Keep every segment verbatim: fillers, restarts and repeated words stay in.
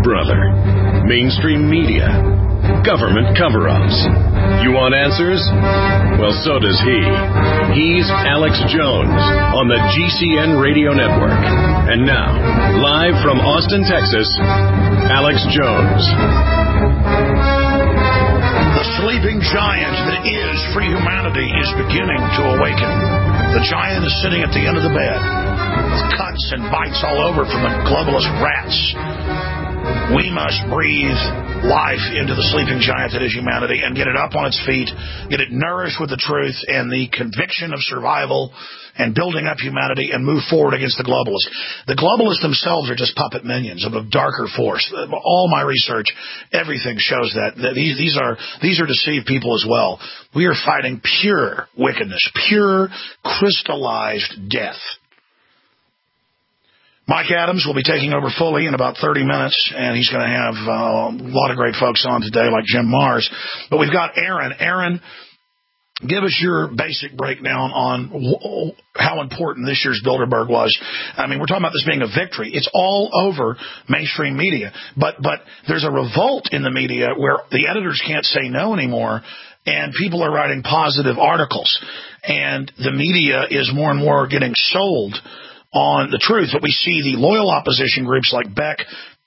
brother. Mainstream media. Government cover-ups. You want answers? Well, so does he. He's Alex Jones on the G C N Radio Network. And now, live from Austin, Texas, Alex Jones. The sleeping giant that is free humanity is beginning to awaken. The giant is sitting at the end of the bed with cuts and bites all over from the globalist rats. We must breathe life into the sleeping giant that is humanity and get it up on its feet, get it nourished with the truth and the conviction of survival and building up humanity and move forward against the globalists. The globalists themselves are just puppet minions of a darker force. All my research, everything shows that, that these, these are these are deceived people as well. We are fighting pure wickedness, pure crystallized death. Mike Adams will be taking over fully in about thirty minutes, and he's going to have uh, a lot of great folks on today, like Jim Mars. But we've got Aaron. Aaron, give us your basic breakdown on w- how important this year's Bilderberg was. I mean, we're talking about this being a victory. It's all over mainstream media. But, but there's a revolt in the media where the editors can't say no anymore, and people are writing positive articles. And the media is more and more getting sold on the truth, but we see the loyal opposition groups like Beck,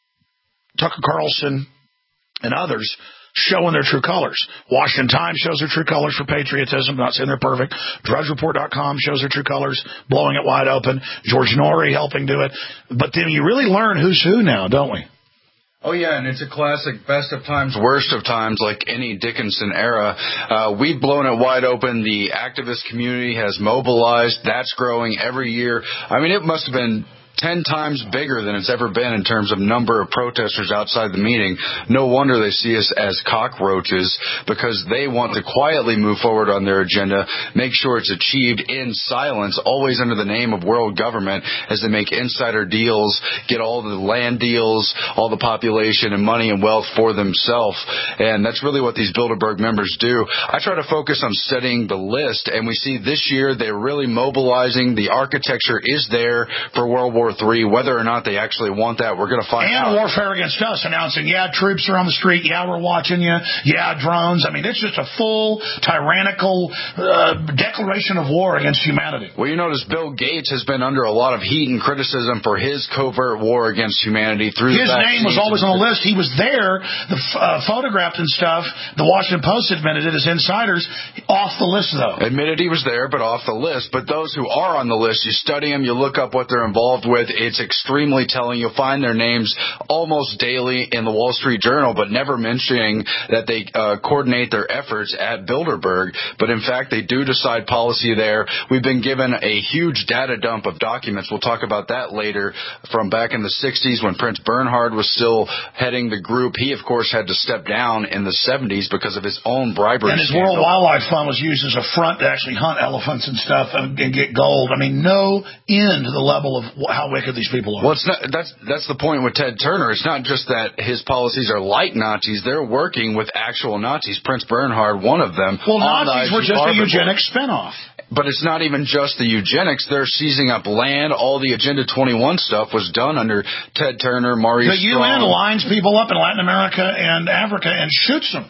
Tucker Carlson, and others showing their true colors. Washington Times shows their true colors for patriotism. I'm not saying they're perfect. Drudge Report dot com shows their true colors, blowing it wide open. George Norrie helping do it. But then you really learn who's who now, don't we? Oh, yeah, and it's a classic best of times, worst of times, like any Dickinson era. Uh, we've blown it wide open. The activist community has mobilized. That's growing every year. I mean, it must have been ten times bigger than it's ever been in terms of number of protesters outside the meeting. No wonder they see us as cockroaches, because they want to quietly move forward on their agenda, make sure it's achieved in silence, always under the name of world government, as they make insider deals, get all the land deals, all the population and money and wealth for themselves. And that's really what these Bilderberg members do. I try to focus on studying the list, and we see this year they're really mobilizing. The architecture is there for World War Three. Whether or not they actually want that, we're going to find and out. And warfare against us, announcing, yeah, troops are on the street, yeah, we're watching you, yeah, drones. I mean, it's just a full tyrannical uh, declaration of war against humanity. Well, you notice Bill Gates has been under a lot of heat and criticism for his covert war against humanity through his the name was always on the list. He was there, the uh, photographed and stuff. The Washington Post admitted it as insiders. Off the list, though. Admitted he was there, but off the list. But those who are on the list, you study them, you look up what they're involved with. It's extremely telling. You'll find their names almost daily in the Wall Street Journal, but never mentioning that they uh, coordinate their efforts at Bilderberg. But in fact, they do decide policy there. We've been given a huge data dump of documents. We'll talk about that later, from back in the sixties when Prince Bernhard was still heading the group. He, of course, had to step down in the seventies because of his own bribery And his scandal. World Wildlife Fund was used as a front to actually hunt elephants and stuff and, and get gold. I mean, no end to the level of how wicked these people are. Well, it's not, that's that's the point with Ted Turner. It's not just that his policies are like Nazis. They're working with actual Nazis. Prince Bernhard, one of them. Well, Nazis were just a eugenics spinoff. But it's not even just the eugenics. They're seizing up land. All the Agenda twenty-one stuff was done under Ted Turner, Maurice The U N lines people up in Latin America and Africa and shoots them.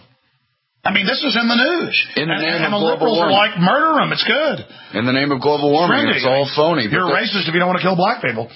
I mean, this is in the news. In the name and, and of the global liberals warming. are like, murder them. It's good. In the name of global warming, it's, it's all phony. You're a racist if you don't want to kill black people.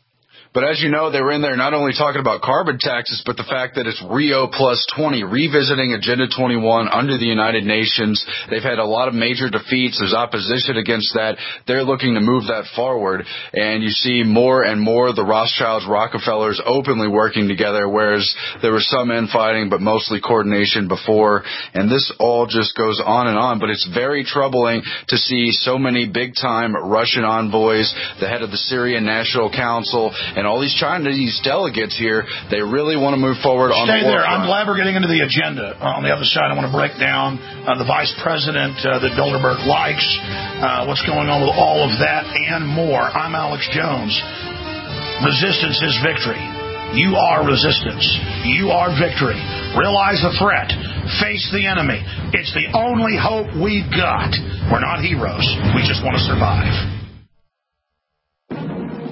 But as you know, they were in there not only talking about carbon taxes, but the fact that it's Rio plus twenty, revisiting Agenda twenty-one under the United Nations. They've had a lot of major defeats. There's opposition against that. They're looking to move that forward. And you see more and more the Rothschilds, Rockefellers openly working together, whereas there was some infighting, but mostly coordination before. And this all just goes on and on. But it's very troubling to see so many big-time Russian envoys, the head of the Syrian National Council, and all these Chinese delegates here. They really want to move forward on the war front. Stay there. I'm glad we're getting into the agenda. Uh, on the other side, I want to break down uh, the vice president uh, that Bilderberg likes, uh, what's going on with all of that and more. I'm Alex Jones. Resistance is victory. You are resistance. You are victory. Realize the threat. Face the enemy. It's the only hope we've got. We're not heroes. We just want to survive.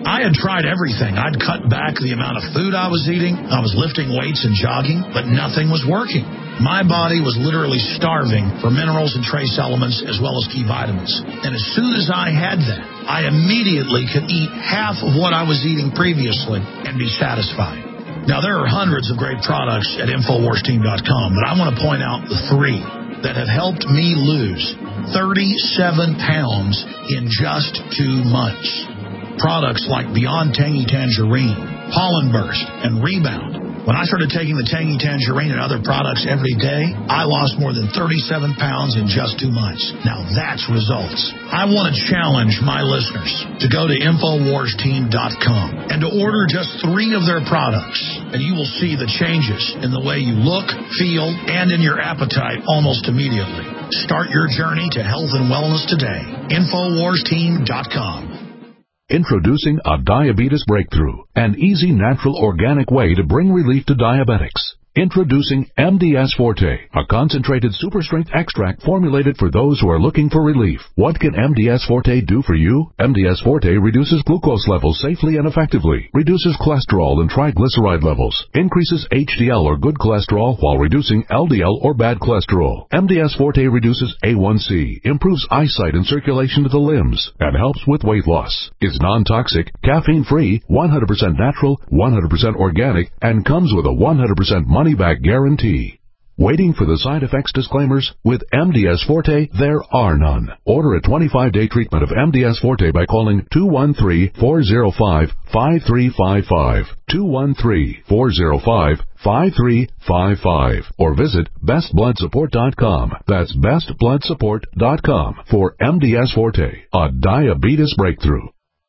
I had tried everything. I'd cut back the amount of food I was eating. I was lifting weights and jogging, but nothing was working. My body was literally starving for minerals and trace elements as well as key vitamins. And as soon as I had that, I immediately could eat half of what I was eating previously and be satisfied. Now, there are hundreds of great products at Infowars Team dot com, but I want to point out the three that have helped me lose thirty-seven pounds in just two months. Products like Beyond Tangy Tangerine, Pollen Burst, and Rebound. When I started taking the Tangy Tangerine and other products every day, I lost more than thirty-seven pounds in just two months. Now that's results. I want to challenge my listeners to go to Infowars Team dot com and to order just three of their products, and you will see the changes in the way you look, feel, and in your appetite almost immediately. Start your journey to health and wellness today. Infowars Team dot com. Introducing a diabetes breakthrough, an easy, natural, organic way to bring relief to diabetics. Introducing M D S Forte, a concentrated super-strength extract formulated for those who are looking for relief. What can M D S Forte do for you? M D S Forte reduces glucose levels safely and effectively, reduces cholesterol and triglyceride levels, increases H D L or good cholesterol while reducing L D L or bad cholesterol. M D S Forte reduces A one C, improves eyesight and circulation to the limbs, and helps with weight loss. Is non-toxic, caffeine-free, one hundred percent natural, one hundred percent organic, and comes with a one hundred percent money-back guarantee. Waiting for the side effects disclaimers? With M D S Forte, there are none. Order a twenty-five day treatment of M D S Forte by calling two one three, four zero five, five three five five, two one three, four zero five, five three five five, or visit best blood support dot com. That's best blood support dot com for M D S Forte, a diabetes breakthrough.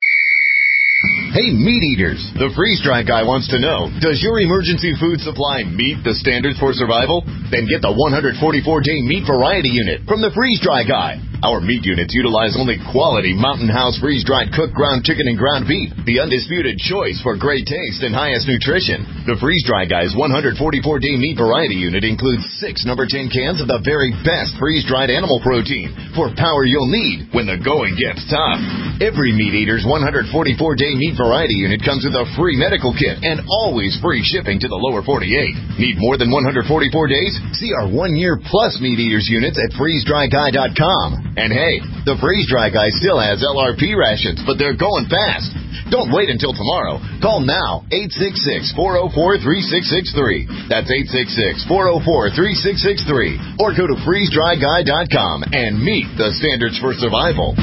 Hey, meat eaters! The Freeze-Dry Guy wants to know, does your emergency food supply meet the standards for survival? Then get the one hundred forty-four day meat variety unit from the Freeze-Dry Guy. Our meat units utilize only quality Mountain House freeze-dried cooked ground chicken and ground beef, the undisputed choice for great taste and highest nutrition. The Freeze-Dry Guy's one hundred forty-four day meat variety unit includes six number ten cans of the very best freeze-dried animal protein for power you'll need when the going gets tough. Every meat eater's one hundred forty-four day meat variety unit comes with a free medical kit and always free shipping to the lower forty-eight. Need more than one hundred forty-four days? See our one year plus meat eaters units at freeze dry guy dot com. And hey, the Freeze-Dry Guy still has L R P rations, but they're going fast. Don't wait until tomorrow. Call now, eight six six, four oh four, three six six three. That's eight six six, four oh four, three six six three. Or go to freeze dry guy dot com and meet the standards for survival.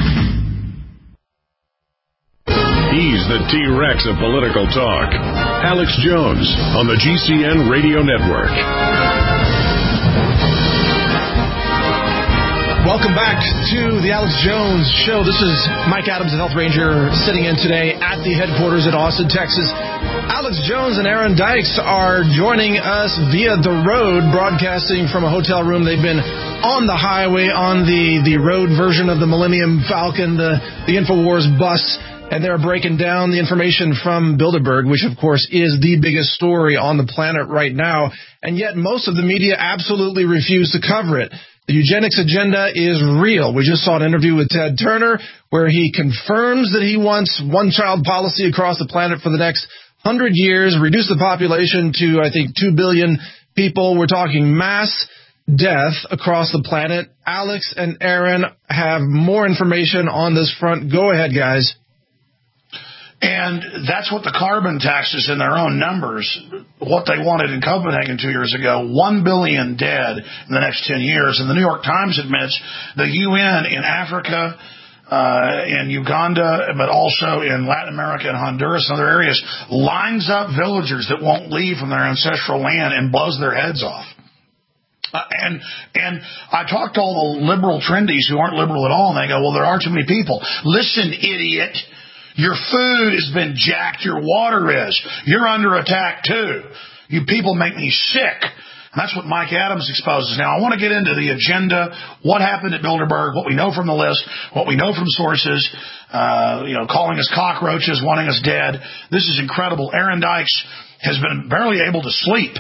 He's the T-Rex of political talk. Alex Jones on the G C N Radio Network. Welcome back to the Alex Jones Show. This is Mike Adams, the Health Ranger, sitting in today at the headquarters in Austin, Texas. Alex Jones and Aaron Dykes are joining us via the road, broadcasting from a hotel room. They've been on the highway, on the, the road version of the Millennium Falcon, the, the InfoWars bus, and they're breaking down the information from Bilderberg, which, of course, is the biggest story on the planet right now. And yet most of the media absolutely refuse to cover it. The eugenics agenda is real. We just saw an interview with Ted Turner where he confirms that he wants one-child policy across the planet for the next hundred years, reduce the population to, I think, two billion people. We're talking mass death across the planet. Alex and Aaron have more information on this front. Go ahead, guys. And that's what the carbon taxes in their own numbers, what they wanted in Copenhagen two years ago, one billion dead in the next ten years. And the New York Times admits the U N in Africa, uh, in Uganda, but also in Latin America and Honduras and other areas, lines up villagers that won't leave from their ancestral land and blows their heads off. Uh, and and I talked to all the liberal trendies who aren't liberal at all, and they go, well, there are too many people. Listen, idiot. Your food has been jacked. Your water is. You're under attack, too. You people make me sick. And that's what Mike Adams exposes. Now, I want to get into the agenda, what happened at Bilderberg, what we know from the list, what we know from sources, uh, you know, calling us cockroaches, wanting us dead. This is incredible. Aaron Dykes has been barely able to sleep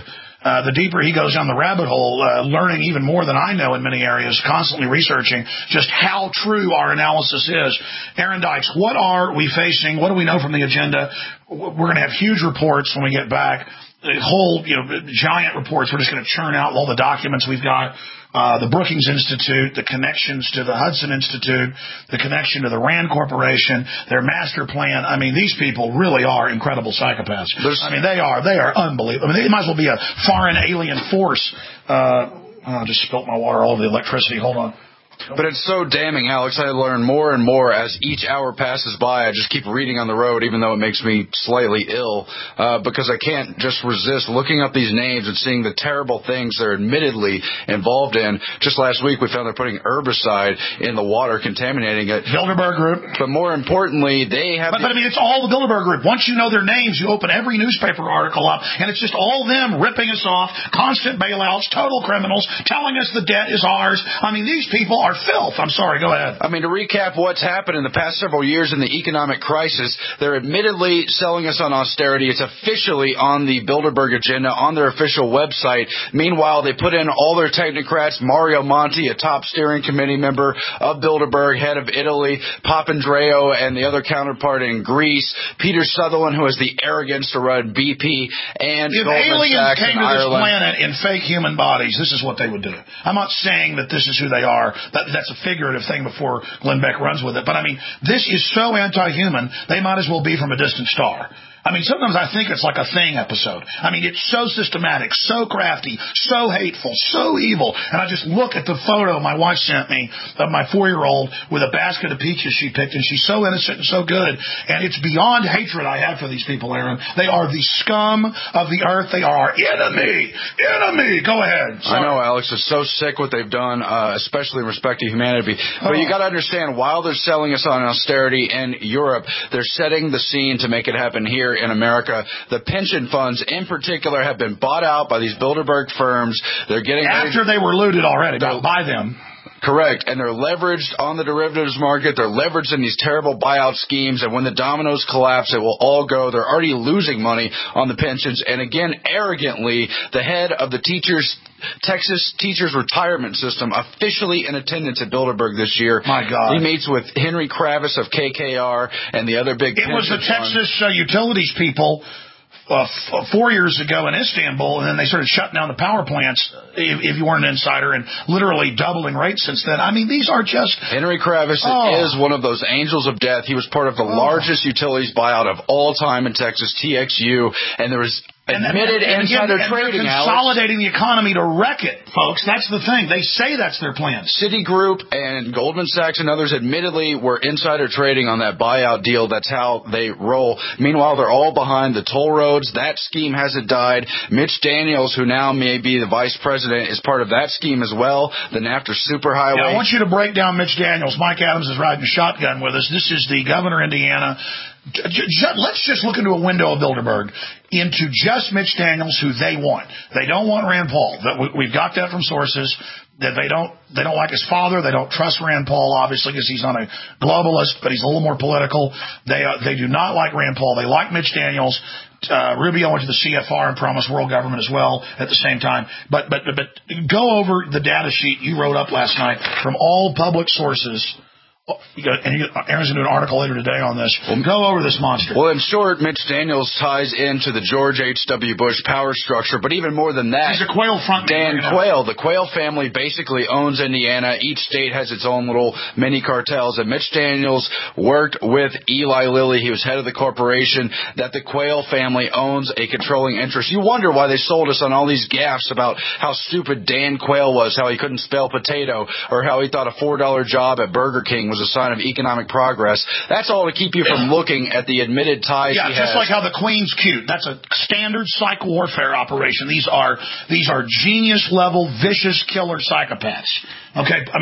uh, the deeper he goes down the rabbit hole, uh, learning even more than I know in many areas, constantly researching just how true our analysis is. Aaron Dykes, what are we facing? What do we know from the agenda? We're going to have huge reports when we get back. Whole, you know, giant reports. We're just going to churn out all the documents we've got. Uh, the Brookings Institute, the connections to the Hudson Institute, the connection to the Rand Corporation, their master plan. I mean, these people really are incredible psychopaths. There's, I mean, they are, they are unbelievable. I mean, they might as well be a foreign alien force. Uh, oh, I just spilt my water all over the electricity. Hold on. But it's so damning, Alex. I learn more and more as each hour passes by. I just keep reading on the road, even though it makes me slightly ill, uh, because I can't just resist looking up these names and seeing the terrible things they're admittedly involved in. Just last week, we found they're putting herbicide in the water, contaminating it. Bilderberg Group. But more importantly, they have... But, the, but I mean, it's all the Bilderberg Group. Once you know their names, you open every newspaper article up, and it's just all them ripping us off, constant bailouts, total criminals, telling us the debt is ours. I mean, these people are filth. I'm sorry, go ahead. I mean, to recap what's happened in the past several years in the economic crisis, they're admittedly selling us on austerity. It's officially on the Bilderberg agenda on their official website. Meanwhile, they put in all their technocrats, Mario Monti, a top steering committee member of Bilderberg, head of Italy, Papandreou, and the other counterpart in Greece, Peter Sutherland, who has the arrogance to run B P, and if Goldman aliens Sachs came in to this Ireland. planet in fake human bodies, this is what they would do. I'm not saying that this is who they are. That, that's a figurative thing before Glenn Beck runs with it. But, I mean, this is so anti-human, they might as well be from a distant star. I mean, sometimes I think it's like a Thing episode. I mean, it's so systematic, so crafty, so hateful, so evil. And I just look at the photo my wife sent me of my four-year-old with a basket of peaches she picked, and she's so innocent and so good. And it's beyond hatred I have for these people, Aaron. They are the scum of the earth. They are our enemy. Enemy. Go ahead. Sorry. I know, Alex. It's so sick what they've done, uh, especially in respect to humanity. But oh. you got to understand, while they're selling us on austerity in Europe, they're setting the scene to make it happen here in America. The pension funds in particular have been bought out by these Bilderberg firms. They're getting after they were looted already by them. Correct. And they're leveraged on the derivatives market. They're leveraged in these terrible buyout schemes. And when the dominoes collapse, it will all go. They're already losing money on the pensions. And again, arrogantly, the head of the teachers Texas Teachers Retirement System officially in attendance at Bilderberg this year. My God. He meets with Henry Kravis of K K R and the other big It was the fund. Texas uh, utilities people Uh, f- four years ago in Istanbul, and then they started shutting down the power plants if, if you weren't an insider, and literally doubling rates since then. I mean, these are just... Henry Kravis oh. is one of those angels of death. He was part of the oh. largest utilities buyout of all time in Texas, T X U, and there was... admitted and, and, insider and trading, they're consolidating Alex. the economy to wreck it, folks. That's the thing. They say that's their plan. Citigroup and Goldman Sachs and others admittedly were insider trading on that buyout deal. That's how they roll. Meanwhile, they're all behind the toll roads. That scheme hasn't died. Mitch Daniels, who now may be the vice president, is part of that scheme as well, the NAFTA superhighway. Yeah, I want you to break down Mitch Daniels. Mike Adams is riding shotgun with us. This is the governor of Indiana. Let's just look into a window of Bilderberg into just Mitch Daniels, who they want. They don't want Rand Paul. We've got that from sources that they don't they don't like his father. They don't trust Rand Paul, obviously, because he's not a globalist, but he's a little more political. They uh, they do not like Rand Paul. They like Mitch Daniels. Uh, Rubio went to the C F R and promised world government as well at the same time. But but but go over the data sheet you wrote up last night from all public sources. You got, and you, Aaron's going to do an article later today on this. Well, go over this monster. Well, in short, Mitch Daniels ties into the George H W. Bush power structure, but even more than that, he's a Quayle front. Dan Quayle, the Quayle family basically owns Indiana. Each state has its own little mini cartels, and Mitch Daniels worked with Eli Lilly. He was head of the corporation that the Quayle family owns a controlling interest. You wonder why they sold us on all these gaffes about how stupid Dan Quayle was, how he couldn't spell potato, or how he thought a four dollar job at Burger King was a sign of economic progress. That's all to keep you from looking at the admitted ties yeah, he just has. like how the Queen's cute. That's a standard psych warfare operation. These are these are genius level, vicious killer psychopaths. Okay, I mean,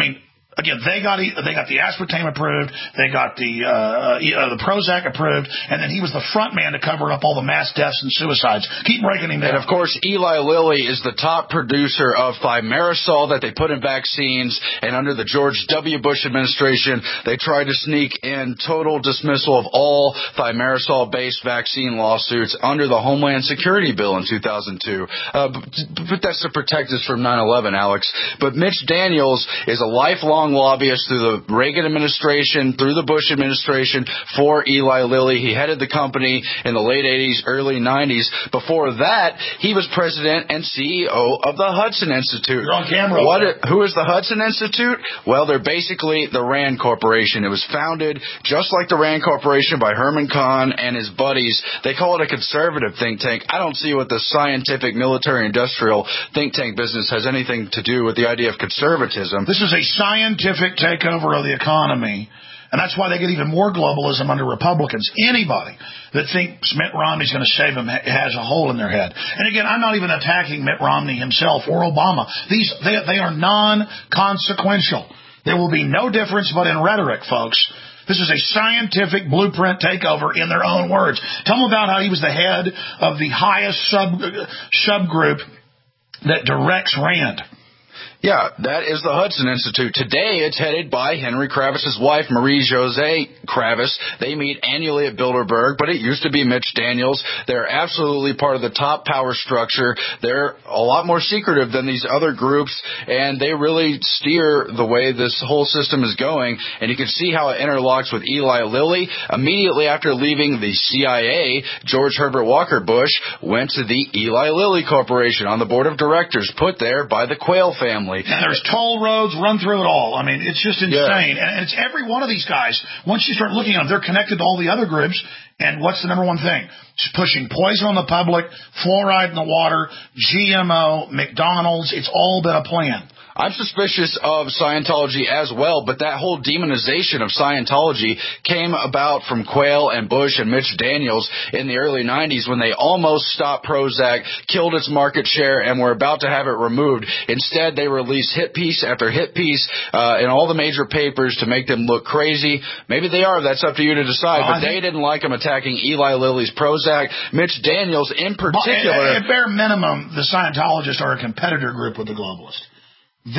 Again, they got they got the aspartame approved, they got the uh, uh, the Prozac approved, and then he was the front man to cover up all the mass deaths and suicides. Keep breaking him down. And of course, Eli Lilly is the top producer of thimerosal that they put in vaccines. And under the George W. Bush administration, they tried to sneak in total dismissal of all thimerosal-based vaccine lawsuits under the Homeland Security Bill in two thousand two. Uh, but, but that's to protect us from nine eleven, Alex. But Mitch Daniels is a lifelong lobbyist through the Reagan administration, through the Bush administration for Eli Lilly. He headed the company in the late eighties, early nineties. Before that, he was president and C E O of the Hudson Institute. You're on camera. What? Who is the Hudson Institute? Well, they're basically the Rand Corporation. It was founded just like the Rand Corporation by Herman Kahn and his buddies. They call it a conservative think tank. I don't see what the scientific, military, industrial think tank business has anything to do with the idea of conservatism. This is a science scientific takeover of the economy, and that's why they get even more globalism under Republicans. Anybody that thinks Mitt Romney's going to save them has a hole in their head. And again, I'm not even attacking Mitt Romney himself or Obama. These they, they are non-consequential. There will be no difference but in rhetoric, folks. This is a scientific blueprint takeover in their own words. Tell them about how he was the head of the highest sub subgroup that directs Rand. Yeah, that is the Hudson Institute. Today, it's headed by Henry Kravis's wife, Marie-Josée Kravis. They meet annually at Bilderberg, but it used to be Mitch Daniels. They're absolutely part of the top power structure. They're a lot more secretive than these other groups, and they really steer the way this whole system is going. And you can see how it interlocks with Eli Lilly. Immediately after leaving the C I A, George Herbert Walker Bush went to the Eli Lilly Corporation on the board of directors, put there by the Quayle family. And there's toll roads, run through it all. I mean, it's just insane. Yeah. And it's every one of these guys. Once you start looking at them, they're connected to all the other groups. And what's the number one thing? It's pushing poison on the public, fluoride in the water, G M O, McDonald's. It's all been a plan. I'm suspicious of Scientology as well, but that whole demonization of Scientology came about from Quayle and Bush and Mitch Daniels in the early nineties when they almost stopped Prozac, killed its market share, and were about to have it removed. Instead, they released hit piece after hit piece uh, in all the major papers to make them look crazy. Maybe they are. That's up to you to decide. Well, but they didn't like them attacking Eli Lilly's Prozac. Mitch Daniels, in particular. Well, at, at bare minimum, the Scientologists are a competitor group with the globalists. They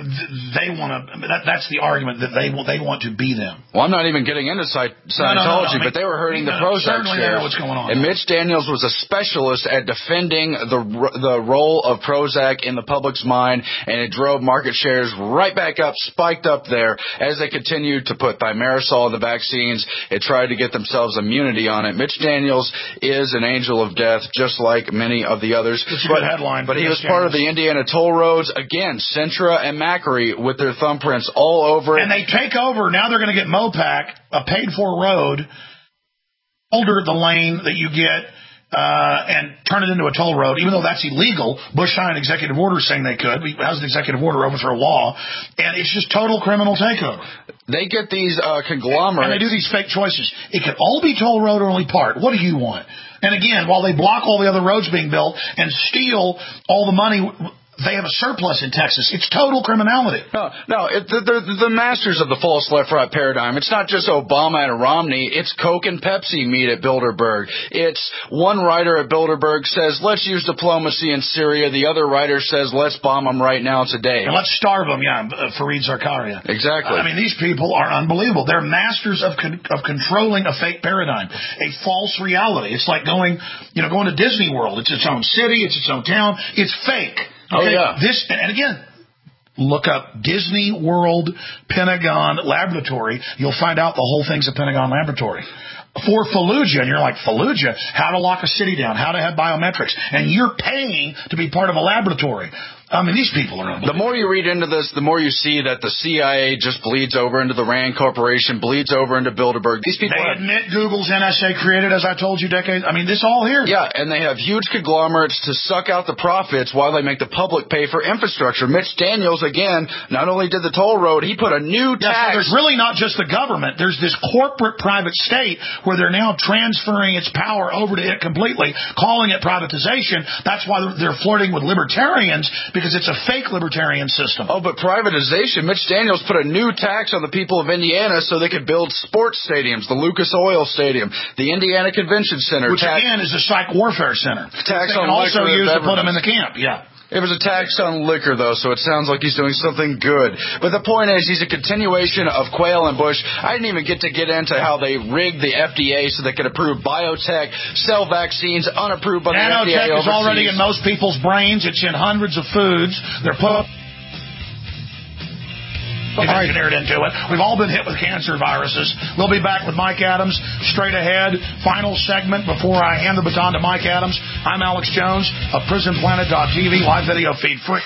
they want to. That, that's the argument that they they want to be them. Well, I'm not even getting into Scientology, no, no, no, no. I mean, but they were hurting the Prozac shares. What's going on? And Mitch Daniels was a specialist at defending the the role of Prozac in the public's mind, and it drove market shares right back up, spiked up there as they continued to put thimerosal in the vaccines. It tried to get themselves immunity on it. Mitch Daniels is an angel of death, just like many of the others. It's a but, good headline. But he was part of the Indiana toll roads again. Centra and Macquarie with their thumbprints all over it. And they take over. Now they're going to get Mopac, a paid-for road, alter the lane that you get uh, and turn it into a toll road, even though that's illegal. Bush signed an executive order saying they could. How's an executive order overthrow a law? And it's just total criminal takeover. They get these uh, conglomerates. And they do these fake choices. It could all be toll road or only part. What do you want? And again, while they block all the other roads being built and steal all the money, they have a surplus in Texas. It's total criminality. No, no, it, they're the masters of the false left-right paradigm. It's not just Obama and Romney. It's Coke and Pepsi meet at Bilderberg. It's one writer at Bilderberg says, let's use diplomacy in Syria. The other writer says, let's bomb them right now today. And let's starve them, yeah, uh, Fareed Zakaria. Exactly. I mean, these people are unbelievable. They're masters of con- of controlling a fake paradigm, a false reality. It's like going, you know, going to Disney World. It's its own city. It's its own town. It's fake. Okay, oh, yeah. This, and again, look up Disney World Pentagon Laboratory. You'll find out the whole thing's a Pentagon Laboratory. For Fallujah, and you're like, Fallujah, how to lock a city down, how to have biometrics, and you're paying to be part of a laboratory. I mean, these people are unbelievable. The more you read into this, the more you see that the C I A just bleeds over into the Rand Corporation, bleeds over into Bilderberg. These people They have, admit Google's N S A created, as I told you, decades. I mean, this all here. Yeah, and they have huge conglomerates to suck out the profits while they make the public pay for infrastructure. Mitch Daniels, again, not only did the toll road, he put a new tax. Yeah, so there's really not just the government. There's this corporate private state where they're now transferring its power over to it completely, calling it privatization. That's why they're flirting with libertarians, because it's a fake libertarian system. Oh, but privatization. Mitch Daniels put a new tax on the people of Indiana so they could build sports stadiums, the Lucas Oil Stadium, the Indiana Convention Center. Which, tax, again, is a psych warfare center. Tax they on can also liquor use to put them in the camp, yeah. It was a tax on liquor, though, so it sounds like he's doing something good. But the point is, he's a continuation of Quayle and Bush. I didn't even get to get into how they rigged the F D A so they could approve biotech, sell vaccines unapproved by the F D A overseas. Nanotech is already in most people's brains. It's in hundreds of foods. They're put up. Engineered into it. We've all been hit with cancer viruses. We'll be back with Mike Adams straight ahead. Final segment before I hand the baton to Mike Adams. I'm Alex Jones of prison planet dot t v, live video feed free.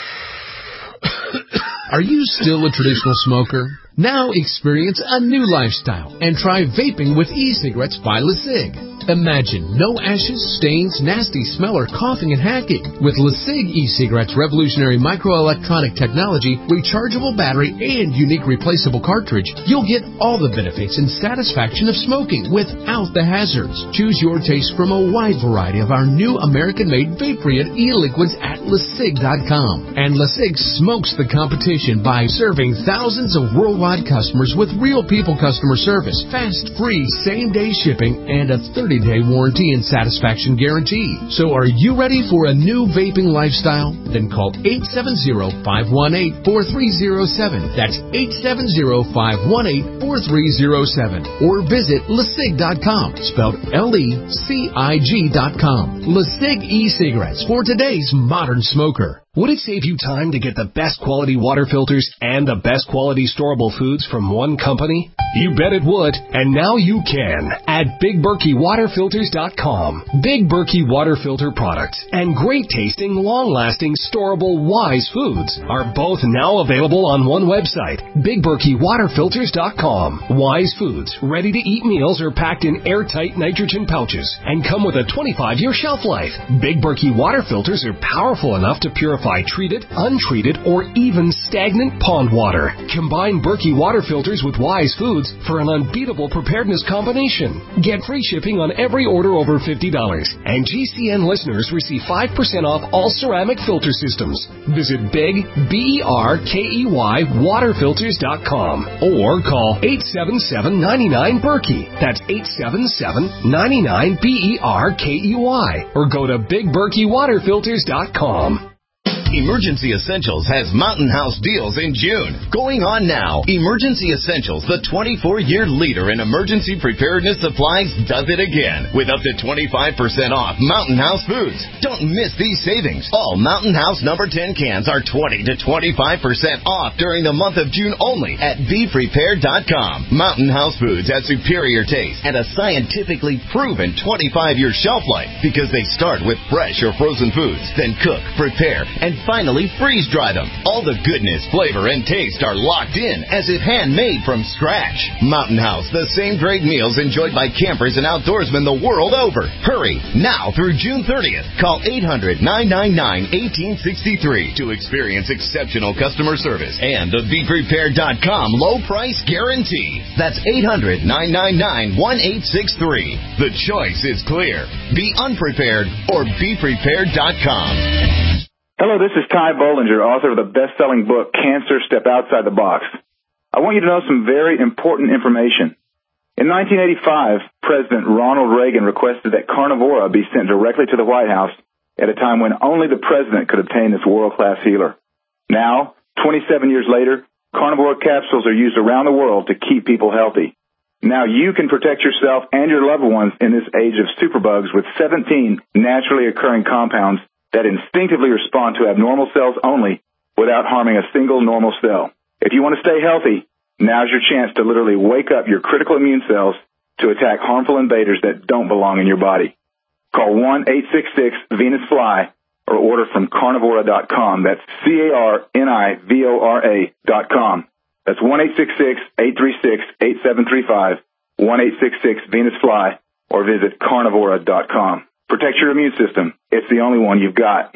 Are you still a traditional smoker? Now experience a new lifestyle and try vaping with e-cigarettes by LeSig. Imagine no ashes, stains, nasty smell, or coughing and hacking. With LeSig e-cigarettes' revolutionary microelectronic technology, rechargeable battery, and unique replaceable cartridge, you'll get all the benefits and satisfaction of smoking without the hazards. Choose your taste from a wide variety of our new American-made vape-free e-liquids at LeSig dot com. And LeSig smokes the competition by serving thousands of worldwide customers with real people customer service, fast, free, same-day shipping, and a thirty-day warranty and satisfaction guarantee. So are you ready for a new vaping lifestyle? Then call eight seven zero, five one eight, four three zero seven. That's eight seven zero, five one eight, four three zero seven. Or visit LeSig dot com, spelled L E C I G dot com. LeSig e-cigarettes for today's modern smoker. Would it save you time to get the best quality water filters and the best quality storable foods from one company? You bet it would, and now you can at Big Berkey Water Filters dot com. Big Berkey Water Filter products and great tasting, long-lasting, storable Wise foods are both now available on one website, Big Berkey Water Filters dot com. Wise foods, ready-to-eat meals are packed in airtight nitrogen pouches and come with a twenty-five year shelf life. Big Berkey Water Filters are powerful enough to purify treated, untreated, or even stagnant pond water. Combine Berkey Water Filters with Wise foods for an unbeatable preparedness combination. Get free shipping on every order over fifty dollars. And G C N listeners receive five percent off all ceramic filter systems. Visit Big, B E R K E Y, Water Filters dot com or call eight seven seven, nine nine, Berkey. That's eight seven seven, nine nine, B E R K E Y. Or go to Big Berkey Water Filters dot com. Emergency Essentials has Mountain House deals in June. Going on now. Emergency Essentials, the twenty-four year leader in emergency preparedness supplies, does it again with up to twenty-five percent off Mountain House foods. Don't miss these savings. All Mountain House number ten cans are twenty to twenty-five percent off during the month of June only at be prepared dot com. Mountain House foods have superior taste and a scientifically proven twenty-five year shelf life because they start with fresh or frozen foods, then cook, prepare, and finally freeze-dry them. All the goodness, flavor, and taste are locked in as if handmade from scratch. Mountain House, the same great meals enjoyed by campers and outdoorsmen the world over. Hurry, now through June thirtieth. Call eight hundred, nine nine nine, one eight six three to experience exceptional customer service and the be prepared dot com low price guarantee. That's eight hundred, nine nine nine, one eight six three. The choice is clear. Be unprepared or be prepared dot com. Hello, this is Ty Bollinger, author of the best-selling book, Cancer, Step Outside the Box. I want you to know some very important information. In nineteen eighty-five, President Ronald Reagan requested that Carnivora be sent directly to the White House at a time when only the president could obtain this world-class healer. Now, twenty-seven years later, Carnivora capsules are used around the world to keep people healthy. Now you can protect yourself and your loved ones in this age of superbugs with seventeen naturally occurring compounds that instinctively respond to abnormal cells only without harming a single normal cell. If you want to stay healthy, now's your chance to literally wake up your critical immune cells to attack harmful invaders that don't belong in your body. Call one eight six six, Venus Fly or order from carnivora dot com. That's C A R N I V O R A dot com. That's one eight six six, eight three six, eight seven three five, one eight six six, Venus Fly, or visit carnivora dot com. Protect your immune system. It's the only one you've got.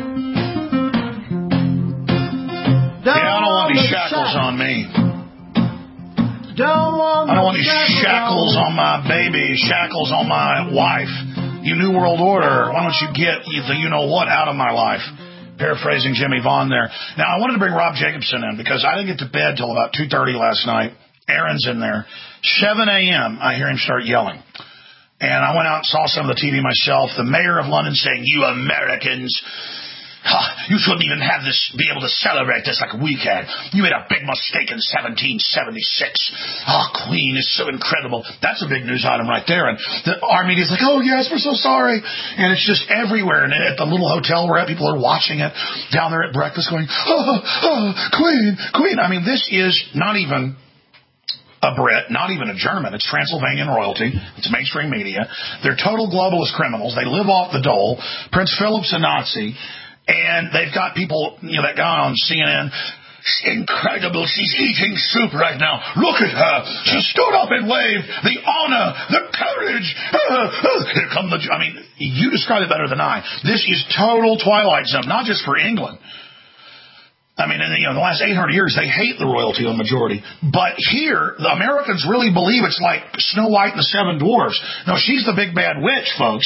Yeah, I don't want these shackles on me. I don't want these shackles on my baby, shackles on my wife. You New World Order, why don't you get the you-know-what out of my life? Paraphrasing Jimmy Vaughn there. Now, I wanted to bring Rob Jacobson in because I didn't get to bed till about two thirty last night. Aaron's in there. seven a.m., I hear him start yelling. And I went out and saw some of the T V myself. The mayor of London saying, you Americans, huh, you shouldn't even have this, be able to celebrate this like we can. You made a big mistake in seventeen seventy-six. Oh, Queen is so incredible. That's a big news item right there. And the, our media's like, oh, yes, we're so sorry. And it's just everywhere. And at the little hotel we're at, people are watching it down there at breakfast going, oh, oh, Queen, Queen. I mean, this is not even a Brit, not even a German. It's Transylvanian royalty. It's mainstream media. They're total globalist criminals. They live off the dole. Prince Philip's a Nazi. And they've got people, you know, that guy on C N N, incredible, she's eating soup right now. Look at her. She stood up and waved. The honor, the courage. Uh, uh, here come the, I mean, you describe it better than I. This is total Twilight Zone, not just for England. I mean, in the, you know, the last eight hundred years, they hate the royalty on the majority. But here, the Americans really believe it's like Snow White and the Seven Dwarfs. No, she's the big bad witch, folks.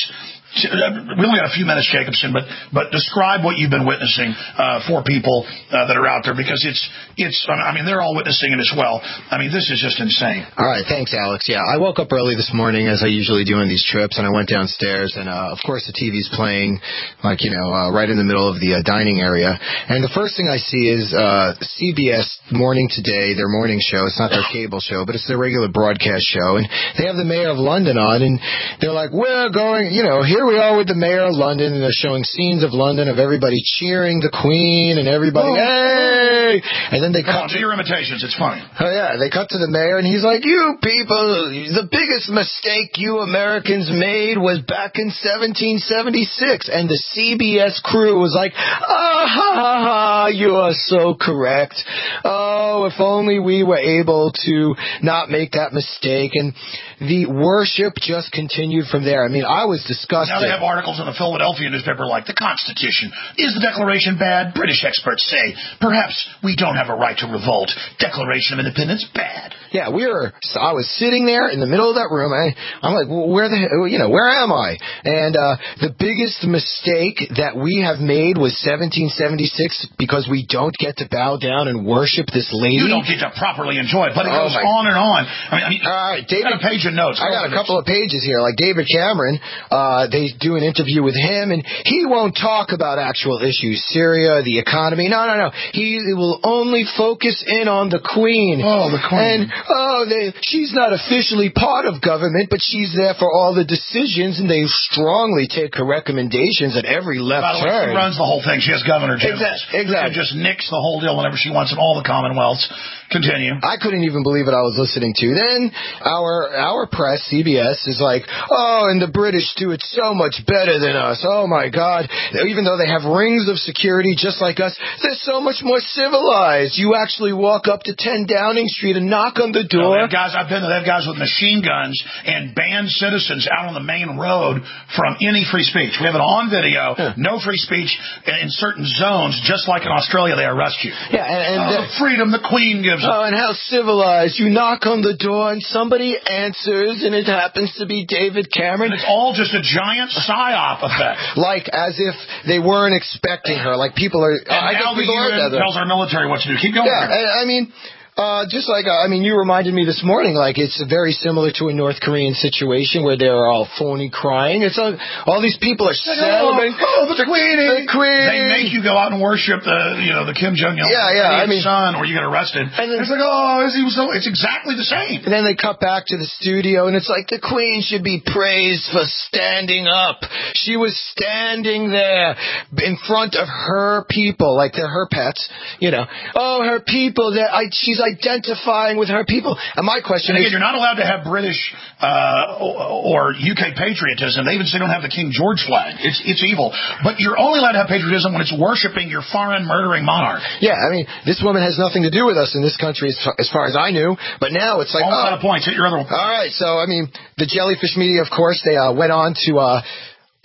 We only got a few minutes, Jacobson, but but describe what you've been witnessing uh, for people uh, that are out there, because it's it's. I mean, they're all witnessing it as well. I mean, this is just insane. All right, thanks, Alex. Yeah, I woke up early this morning, as I usually do on these trips, and I went downstairs, and uh, of course the T V's playing, like you know, uh, right in the middle of the uh, dining area. And the first thing I see is uh, C B S Morning Today, their morning show. It's not their cable show, but it's their regular broadcast show, and they have the mayor of London on, and they're like, we're going, you know, here we are with the mayor of London, and they're showing scenes of London of everybody cheering the Queen and everybody, oh, hey! And then they cut to your imitations. It's funny. Oh yeah, they cut to the mayor, and he's like, "You people, the biggest mistake you Americans made was back in seventeen seventy-six." And the C B S crew was like, "Ah ha ha ha! You are so correct. Oh, if only we were able to not make that mistake." And the worship just continued from there. I mean, I was disgusted. Now they have articles in the Philadelphia newspaper like, the Constitution. Is the Declaration bad? British experts say, perhaps we don't have a right to revolt. Declaration of Independence, bad. Yeah, we were, so I was sitting there in the middle of that room. I, I'm like, well, where the, you know, where am I? And uh, the biggest mistake that we have made was seventeen seventy-six, because we don't get to bow down and worship this lady. You don't get to properly enjoy it, but it oh goes on and on. I mean, I mean all right, David, got a page of notes. I got a couple of pages here. Like David Cameron, uh, they do an interview with him, and he won't talk about actual issues, Syria, the economy. No, no, no. He will only focus in on the Queen. Oh, the Queen. And, oh, they, she's not officially part of government, but she's there for all the decisions, and they strongly take her recommendations at every left By the way, turn. she runs the whole thing. She has governor generals. Exactly. exactly. She just nicks the whole deal whenever she wants in all the commonwealths. Continue. I couldn't even believe what I was listening to. Then our our press, C B S, is like, oh, and the British do it so much better than us. Oh, my God. Even though they have rings of security just like us, they're so much more civilized. You actually walk up to ten Downing Street and knock on the door. No, they have guys, I've been to, they have guys with machine guns and ban citizens out on the main road from any free speech. We have it on video. Huh. No free speech in certain zones, just like in Australia, they arrest you. Yeah, and, and oh, the freedom the Queen gives. Oh, and how civilized. You knock on the door and somebody answers, and it happens to be David Cameron. And it's all just a giant psyop effect. Like as if they weren't expecting her. Like people are... And I now the U N tells our military what to do. Keep going. Yeah, I, I mean... Uh, just like, uh, I mean, you reminded me this morning, like, it's very similar to a North Korean situation where they're all phony crying. It's all, all these people are celebrating. Oh, oh, the Queenie! The Queen! They make you go out and worship the, you know, the Kim Jong-il yeah, yeah, I mean, son, or you get arrested. And then, it's like, oh, he was so, it's exactly the same. And then they cut back to the studio, and it's like, the Queen should be praised for standing up. She was standing there in front of her people, like they're her pets, you know. Oh, her people, that I, she's identifying with her people. And my question and again, is... you're not allowed to have British uh, or U K patriotism. They even say don't have the King George flag. It's it's evil. But you're only allowed to have patriotism when it's worshiping your foreign murdering monarch. Yeah, I mean, this woman has nothing to do with us in this country as far as, far as I knew. But now it's like... Almost oh, out of points. Hit your other one. All right, so, I mean, the Jellyfish Media, of course, they uh, went on to... Uh,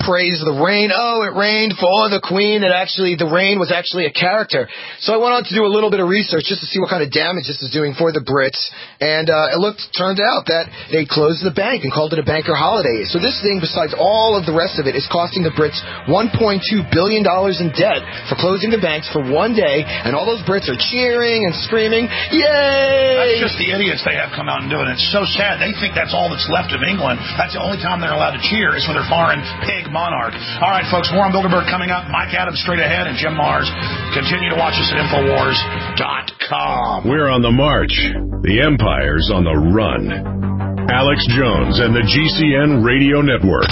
praise the rain. Oh, it rained for the Queen. And actually, the rain was actually a character. So I went on to do a little bit of research just to see what kind of damage this is doing for the Brits. And uh, it looked, turned out that they closed the bank and called it a banker holiday. So this thing, besides all of the rest of it, is costing the Brits one point two billion dollars in debt for closing the banks for one day. And all those Brits are cheering and screaming, yay! That's just the idiots they have come out and do it. It's so sad. They think that's all that's left of England. That's the only time they're allowed to cheer is for their foreign pig monarch. All right, folks, more on Bilderberg coming up. Mike Adams straight ahead and Jim Mars. Continue to watch us at Infowars dot com. We're on the march. The Empire's on the run. Alex Jones and the G C N Radio Network.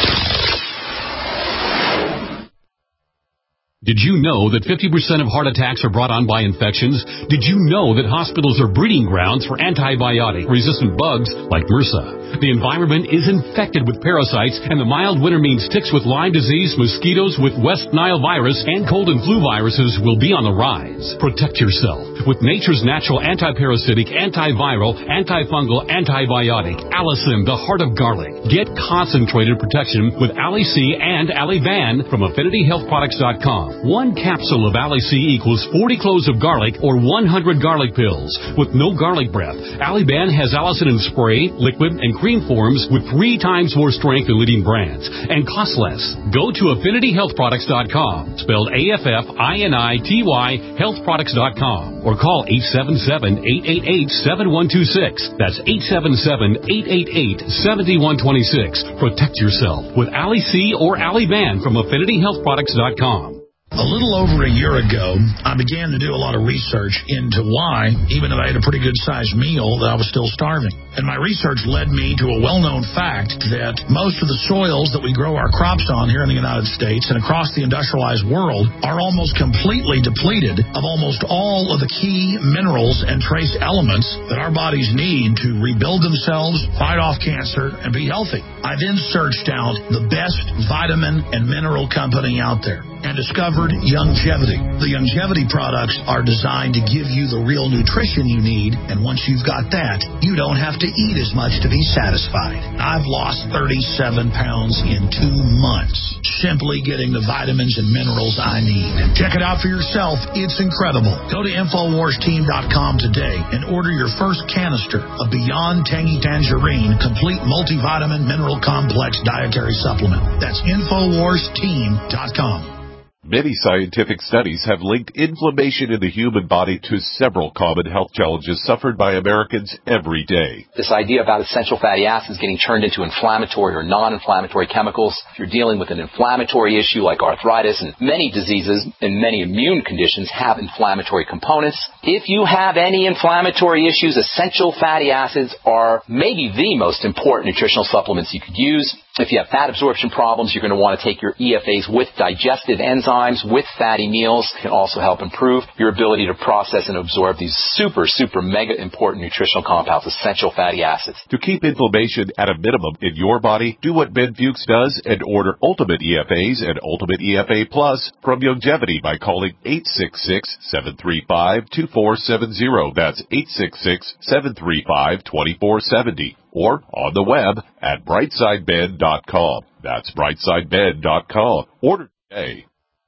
Did you know that fifty percent of heart attacks are brought on by infections? Did you know that hospitals are breeding grounds for antibiotic-resistant bugs like MRSA? The environment is infected with parasites, and the mild winter means ticks with Lyme disease, mosquitoes with West Nile virus, and cold and flu viruses will be on the rise. Protect yourself with nature's natural antiparasitic, antiviral, antifungal, antibiotic, Allicin, the heart of garlic. Get concentrated protection with Ali-C and Ali-Ban from Affinity Health Products dot com. One capsule of Ali-C equals forty cloves of garlic or one hundred garlic pills. With no garlic breath, Ali-Ban has Allicin in spray, liquid, and cream forms with three times more strength than leading brands and costs less. Go to Affinity Health Products dot com, spelled A F F I N I T Y, Health Products dot com, or call eight seven seven, eight eight eight, seven one two six. That's eight seven seven, eight eight eight, seven one two six. Protect yourself with Ali-C or Ali-Ban from Affinity Health Products dot com. A little over a year ago, I began to do a lot of research into why, even though I had a pretty good-sized meal, that I was still starving. And my research led me to a well-known fact that most of the soils that we grow our crops on here in the United States and across the industrialized world are almost completely depleted of almost all of the key minerals and trace elements that our bodies need to rebuild themselves, fight off cancer, and be healthy. I then searched out the best vitamin and mineral company out there and discovered Youngevity. The Youngevity products are designed to give you the real nutrition you need, and once you've got that, you don't have to eat as much to be satisfied. I've lost thirty-seven pounds in two months, simply getting the vitamins and minerals I need. Check it out for yourself. It's incredible. Go to Infowars Team dot com today and order your first canister of Beyond Tangy Tangerine Complete Multivitamin Mineral Complex Dietary Supplement. That's Infowars Team dot com. Many scientific studies have linked inflammation in the human body to several common health challenges suffered by Americans every day. This idea about essential fatty acids getting turned into inflammatory or non-inflammatory chemicals, if you're dealing with an inflammatory issue like arthritis, and many diseases and many immune conditions have inflammatory components. If you have any inflammatory issues, essential fatty acids are maybe the most important nutritional supplements you could use. If you have fat absorption problems, you're going to want to take your E F As with digestive enzymes, with fatty meals. It can also help improve your ability to process and absorb these super, super mega important nutritional compounds, essential fatty acids. To keep inflammation at a minimum in your body, do what Ben Fuchs does and order Ultimate E F As and Ultimate E F A Plus from Youngevity by calling eight six six, seven three five, two four seven zero. That's eight six six, seven three five, two four seven zero. Or on the web at brightside bed dot com. That's brightside bed dot com. Order today.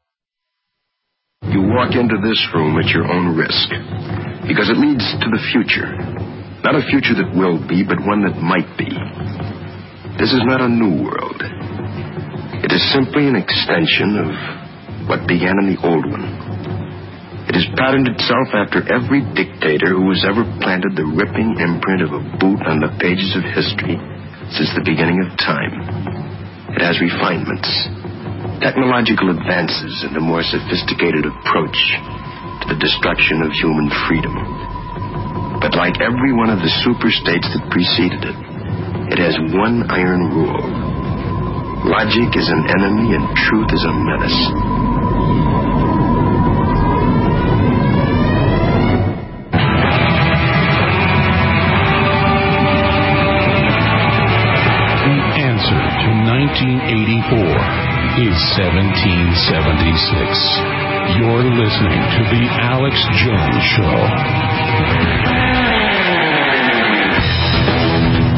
You walk into this room at your own risk, because it leads to the future. Not a future that will be, but one that might be. This is not a new world. It is simply an extension of what began in the old one. It has patterned itself after every dictator who has ever planted the ripping imprint of a boot on the pages of history since the beginning of time. It has refinements, technological advances, and a more sophisticated approach to the destruction of human freedom. But like every one of the super-states that preceded it, it has one iron rule. Logic is an enemy and truth is a menace. nineteen eighty-four is seventeen seventy-six. You're listening to The Alex Jones Show. All right,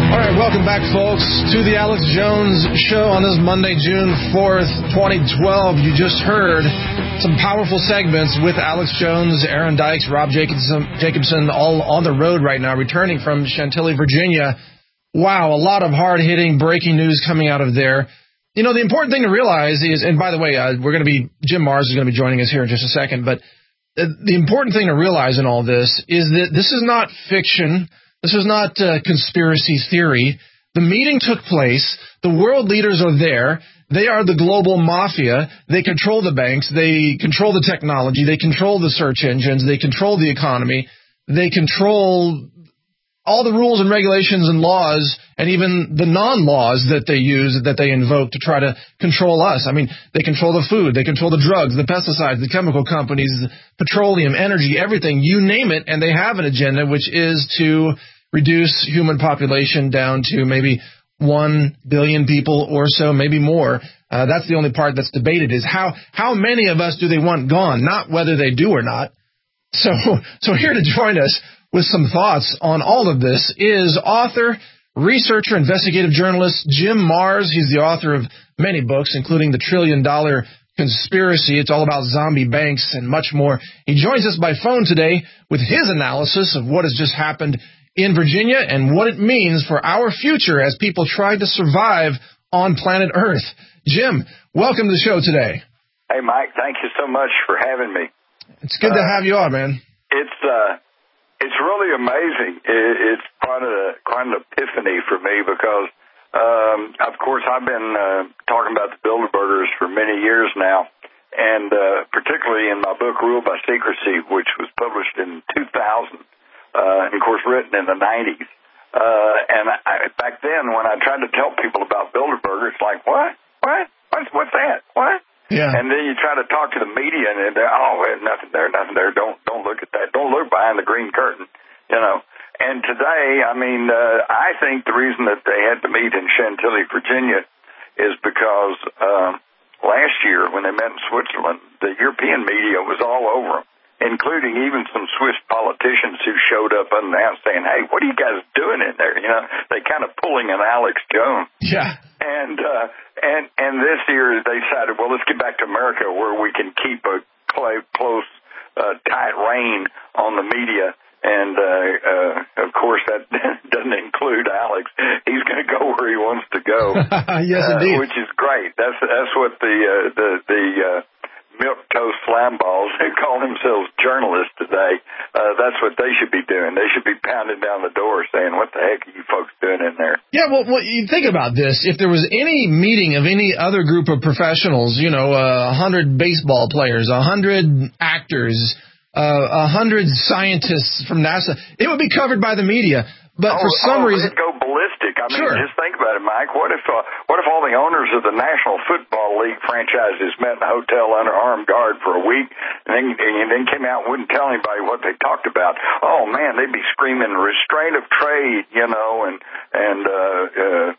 Welcome back, folks, to the Alex Jones Show on this Monday, June fourth, twenty twelve. You just heard some powerful segments with Alex Jones, Aaron Dykes, Rob Jacobson, Jacobson, all on the road right now, returning from Chantilly, Virginia. Wow, a lot of hard-hitting breaking news coming out of there. You know, the important thing to realize is, and by the way, uh, we're going to be, Jim Mars is going to be joining us here in just a second, but uh, the important thing to realize in all this is that this is not fiction. This is not uh, conspiracy theory. The meeting took place. The world leaders are there. They are the global mafia. They control the banks. They control the technology. They control the search engines. They control the economy. They control all the rules and regulations and laws and even the non-laws that they use, that they invoke to try to control us. I mean, they control the food. They control the drugs, the pesticides, the chemical companies, petroleum, energy, everything. You name it, and they have an agenda, which is to reduce human population down to maybe one billion people or so, maybe more. Uh, that's the only part that's debated, is how, how many of us do they want gone, not whether they do or not. So, so here to join us with some thoughts on all of this is author, researcher, investigative journalist Jim Mars. He's the author of many books, including The Trillion Dollar Conspiracy. It's all about zombie banks and much more. He joins us by phone today with his analysis of what has just happened in Virginia and what it means for our future as people try to survive on planet Earth. Jim, welcome to the show today. Hey, Mike, thank you so much for having me. It's good uh, to have you on, man. It's uh, it's really amazing. It, it's quite a quite an epiphany for me because, um, of course, I've been uh, talking about the Bilderbergers for many years now, and uh, particularly in my book Rule by Secrecy, which was published in two thousand, uh, and of course written in the nineties. Uh, and I, back then, when I tried to tell people about Bilderberger, it's like, what, what, what's, what's that, what? Yeah. And then you try to talk to the media, and they're, oh, there's nothing there, nothing there. Don't don't look at that. Don't look behind the green curtain, you know. And today, I mean, uh, I think the reason that they had to meet in Chantilly, Virginia, is because uh, last year when they met in Switzerland, the European media was all over them, including even some Swiss politicians who showed up unannounced saying, hey, what are you guys doing in there? You know, they kind of pulling an Alex Jones. Yeah. And, uh, and, and this year they decided, well, let's get back to America where we can keep a close, uh, tight rein on the media. And, uh, uh, of course that doesn't include Alex. He's going to go where he wants to go. Yes, uh, indeed. Which is great. That's, that's what the, uh, the, the, uh, milk toast slam balls who call themselves journalists today, uh, that's what they should be doing. They should be pounding down the door saying, what the heck are you folks doing in there? Yeah, well, well you think about this. If there was any meeting of any other group of professionals, you know, a uh, hundred baseball players, a hundred actors, a uh, hundred scientists from NASA, it would be covered by the media. But oh, for some oh, reason, it'd go ballistic. I mean, sure. Just think about it, Mike. What if, uh, what if all the owners of the National Football League franchises met in a hotel under armed guard for a week, and then, and then came out and wouldn't tell anybody what they talked about? Oh man, they'd be screaming restraint of trade, you know, and and uh, uh,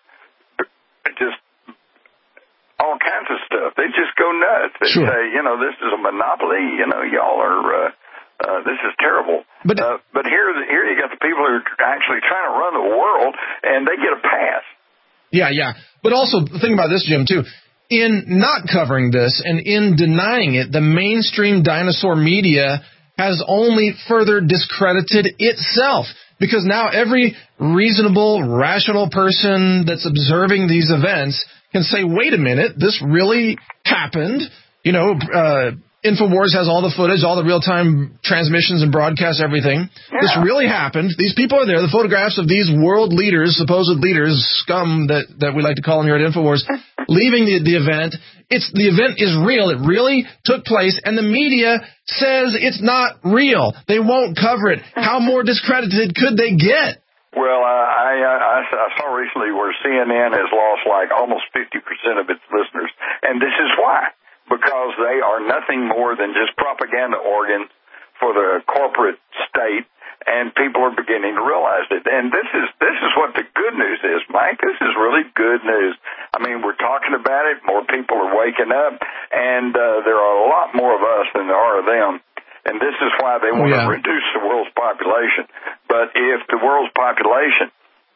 just all kinds of stuff. They just go nuts. They sure. say, you know, this is a monopoly. You know, y'all are. Uh, Uh, this is terrible. But, uh, but here, here you got the people who are actually trying to run the world, and they get a pass. Yeah, yeah. But also, think about this, Jim, too. In not covering this and in denying it, the mainstream dinosaur media has only further discredited itself. Because now every reasonable, rational person that's observing these events can say, wait a minute, this really happened. You know, uh, InfoWars has all the footage, all the real-time transmissions and broadcasts, everything. Yeah. This really happened. These people are there. The photographs of these world leaders, supposed leaders, scum that, that we like to call them here at InfoWars, leaving the, the event. It's the event is real. It really took place, and the media says it's not real. They won't cover it. How more discredited could they get? Well, uh, I, I, I saw recently where C N N has lost like almost fifty percent of its listeners, and this is why. Because they are nothing more than just propaganda organs for the corporate state, and people are beginning to realize it. And this is this is what the good news is, Mike. This is really good news. I mean, we're talking about it. More people are waking up, and uh, there are a lot more of us than there are of them. And this is why they want oh, yeah. to reduce the world's population. But if the world's population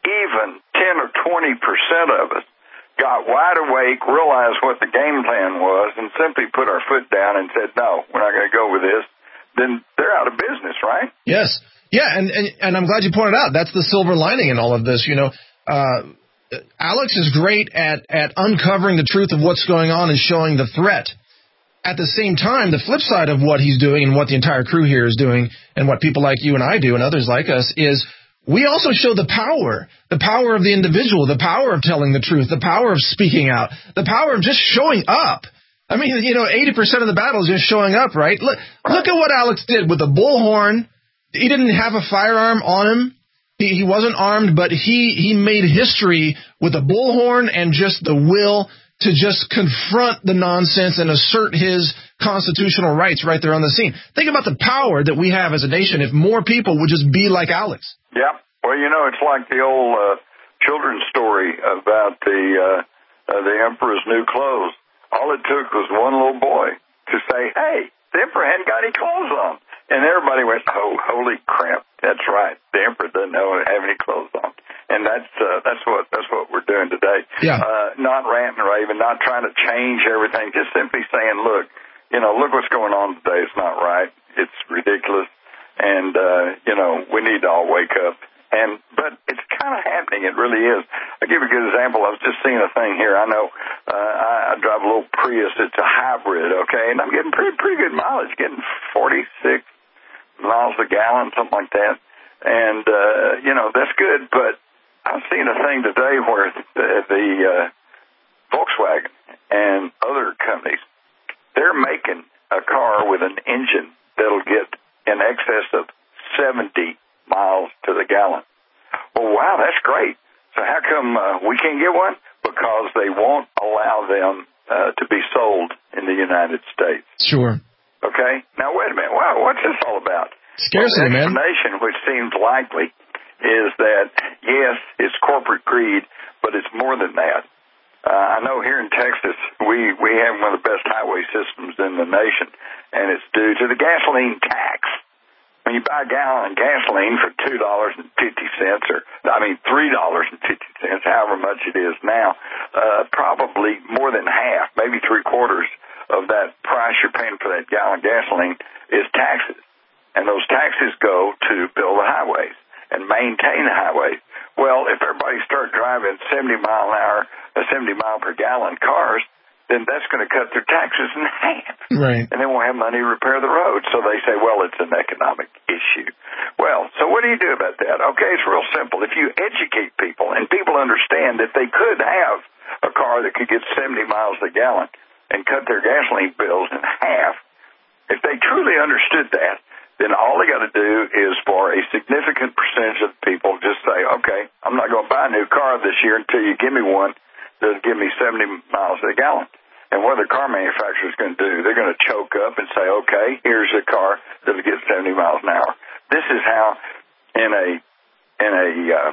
even ten or twenty percent of us got wide awake, realized what the game plan was, and simply put our foot down and said, no, we're not going to go with this, then they're out of business, right? Yes. Yeah, and, and, and I'm glad you pointed out that's the silver lining in all of this. You know, uh, Alex is great at, at uncovering the truth of what's going on and showing the threat. At the same time, the flip side of what he's doing and what the entire crew here is doing and what people like you and I do and others like us is we also show the power, the power of the individual, the power of telling the truth, the power of speaking out, the power of just showing up. I mean, you know, eighty percent of the battle is just showing up, right? Look, look at what Alex did with the bullhorn. He didn't have a firearm on him. He, he wasn't armed, but he, he made history with a bullhorn and just the will to just confront the nonsense and assert his constitutional rights right there on the scene. Think about the power that we have as a nation if more people would just be like Alex. Yeah. Well, you know, it's like the old uh, children's story about the uh, uh, the emperor's new clothes. All it took was one little boy to say, hey, the emperor hadn't got any clothes on. And everybody went, oh, holy crap, that's right. The emperor doesn't know have any clothes on. And that's uh, that's what that's what we're doing today. Yeah. Uh, not ranting and raving, not trying to change everything, just simply saying, look, you know, look what's going on today. It's not right. It's ridiculous. And, uh, you know, we need to all wake up. And but it's kind of happening. It really is. I'll give you a good example. I was just seeing a thing here. I know uh, I, I drive a little Prius. It's a hybrid, okay, and I'm getting pretty pretty good mileage, getting forty-six miles a gallon, something like that. And, uh, you know, that's good. But I've seen a thing today where the, the uh, Volkswagen and other companies, they're making a car with an engine that'll get in excess of seventy miles to the gallon. Well, wow, that's great. So how come uh, we can't get one? Because they won't allow them uh, to be sold in the United States. Sure. Okay? Now, wait a minute. Wow, what's this all about? Scarcity, well, the man. explanation, which seems likely, is that, yes, it's corporate greed, but it's more than that. Uh, I know here in Texas, we, we have one of the best highway systems in the nation, and it's due to the gasoline tax. When you buy a gallon of gasoline for two dollars and fifty cents, or, I mean, three dollars and fifty cents, however much it is now, uh, probably more than half, maybe three quarters of that price you're paying for that gallon of gasoline is taxes. And those taxes go to build the highways and maintain the highways. Well, if everybody starts driving seventy mile an hour, uh, seventy mile per gallon cars, then that's going to cut their taxes in half. Right. And they won't have money to repair the road. So they say, well, it's an economic issue. Well, so what do you do about that? Okay, it's real simple. If you educate people and people understand that they could have a car that could get seventy miles a gallon and cut their gasoline bills in half, if they truly understood that, then all they got to do is for a significant percentage of people just say, okay, I'm not going to buy a new car this year until you give me one that'll give me seventy miles a gallon. And what the car manufacturer is going to do, they're going to choke up and say, okay, here's a car that'll get seventy miles an hour. This is how, in a in a uh,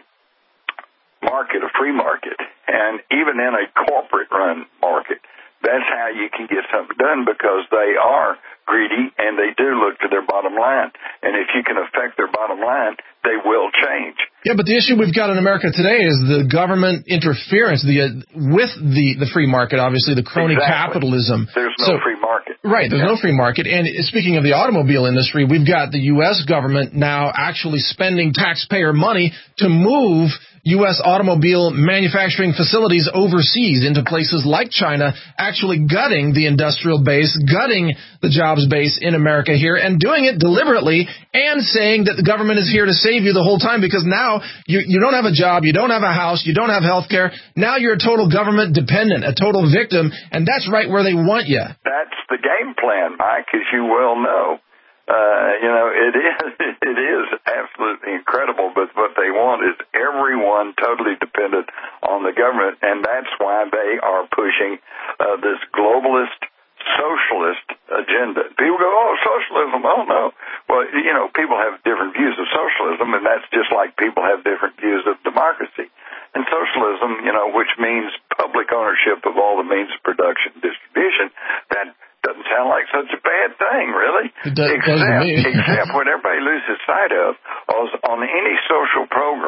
market, a free market, and even in a corporate-run market, that's how you can get something done because they are greedy and they do look to their bottom line. And if you can affect their bottom line, they will change. Yeah, but the issue we've got in America today is the government interference the uh, with the, the free market, obviously, the crony exactly. capitalism. There's no so, free market. Right, there's yeah. no free market. And speaking of the automobile industry, we've got the U S government now actually spending taxpayer money to move U S automobile manufacturing facilities overseas into places like China, actually gutting the industrial base, gutting the jobs base in America here, and doing it deliberately and saying that the government is here to save you the whole time because now you, you don't have a job, you don't have a house, you don't have health care. Now you're a total government dependent, a total victim, and that's right where they want you. That's the game plan, Mike, as you well know. Uh, you know, it is it is absolutely incredible, but what they want is everyone totally dependent on the government, and that's why they are pushing uh, this globalist socialist agenda. People go, oh, socialism, oh, no. Well, you know, people have different views of socialism, and that's just like people have different views of democracy. And socialism, you know, which means public ownership of all the means of production and distribution, that doesn't sound like such a bad thing, really. It does, except, doesn't mean. except what everybody loses sight of is on any social program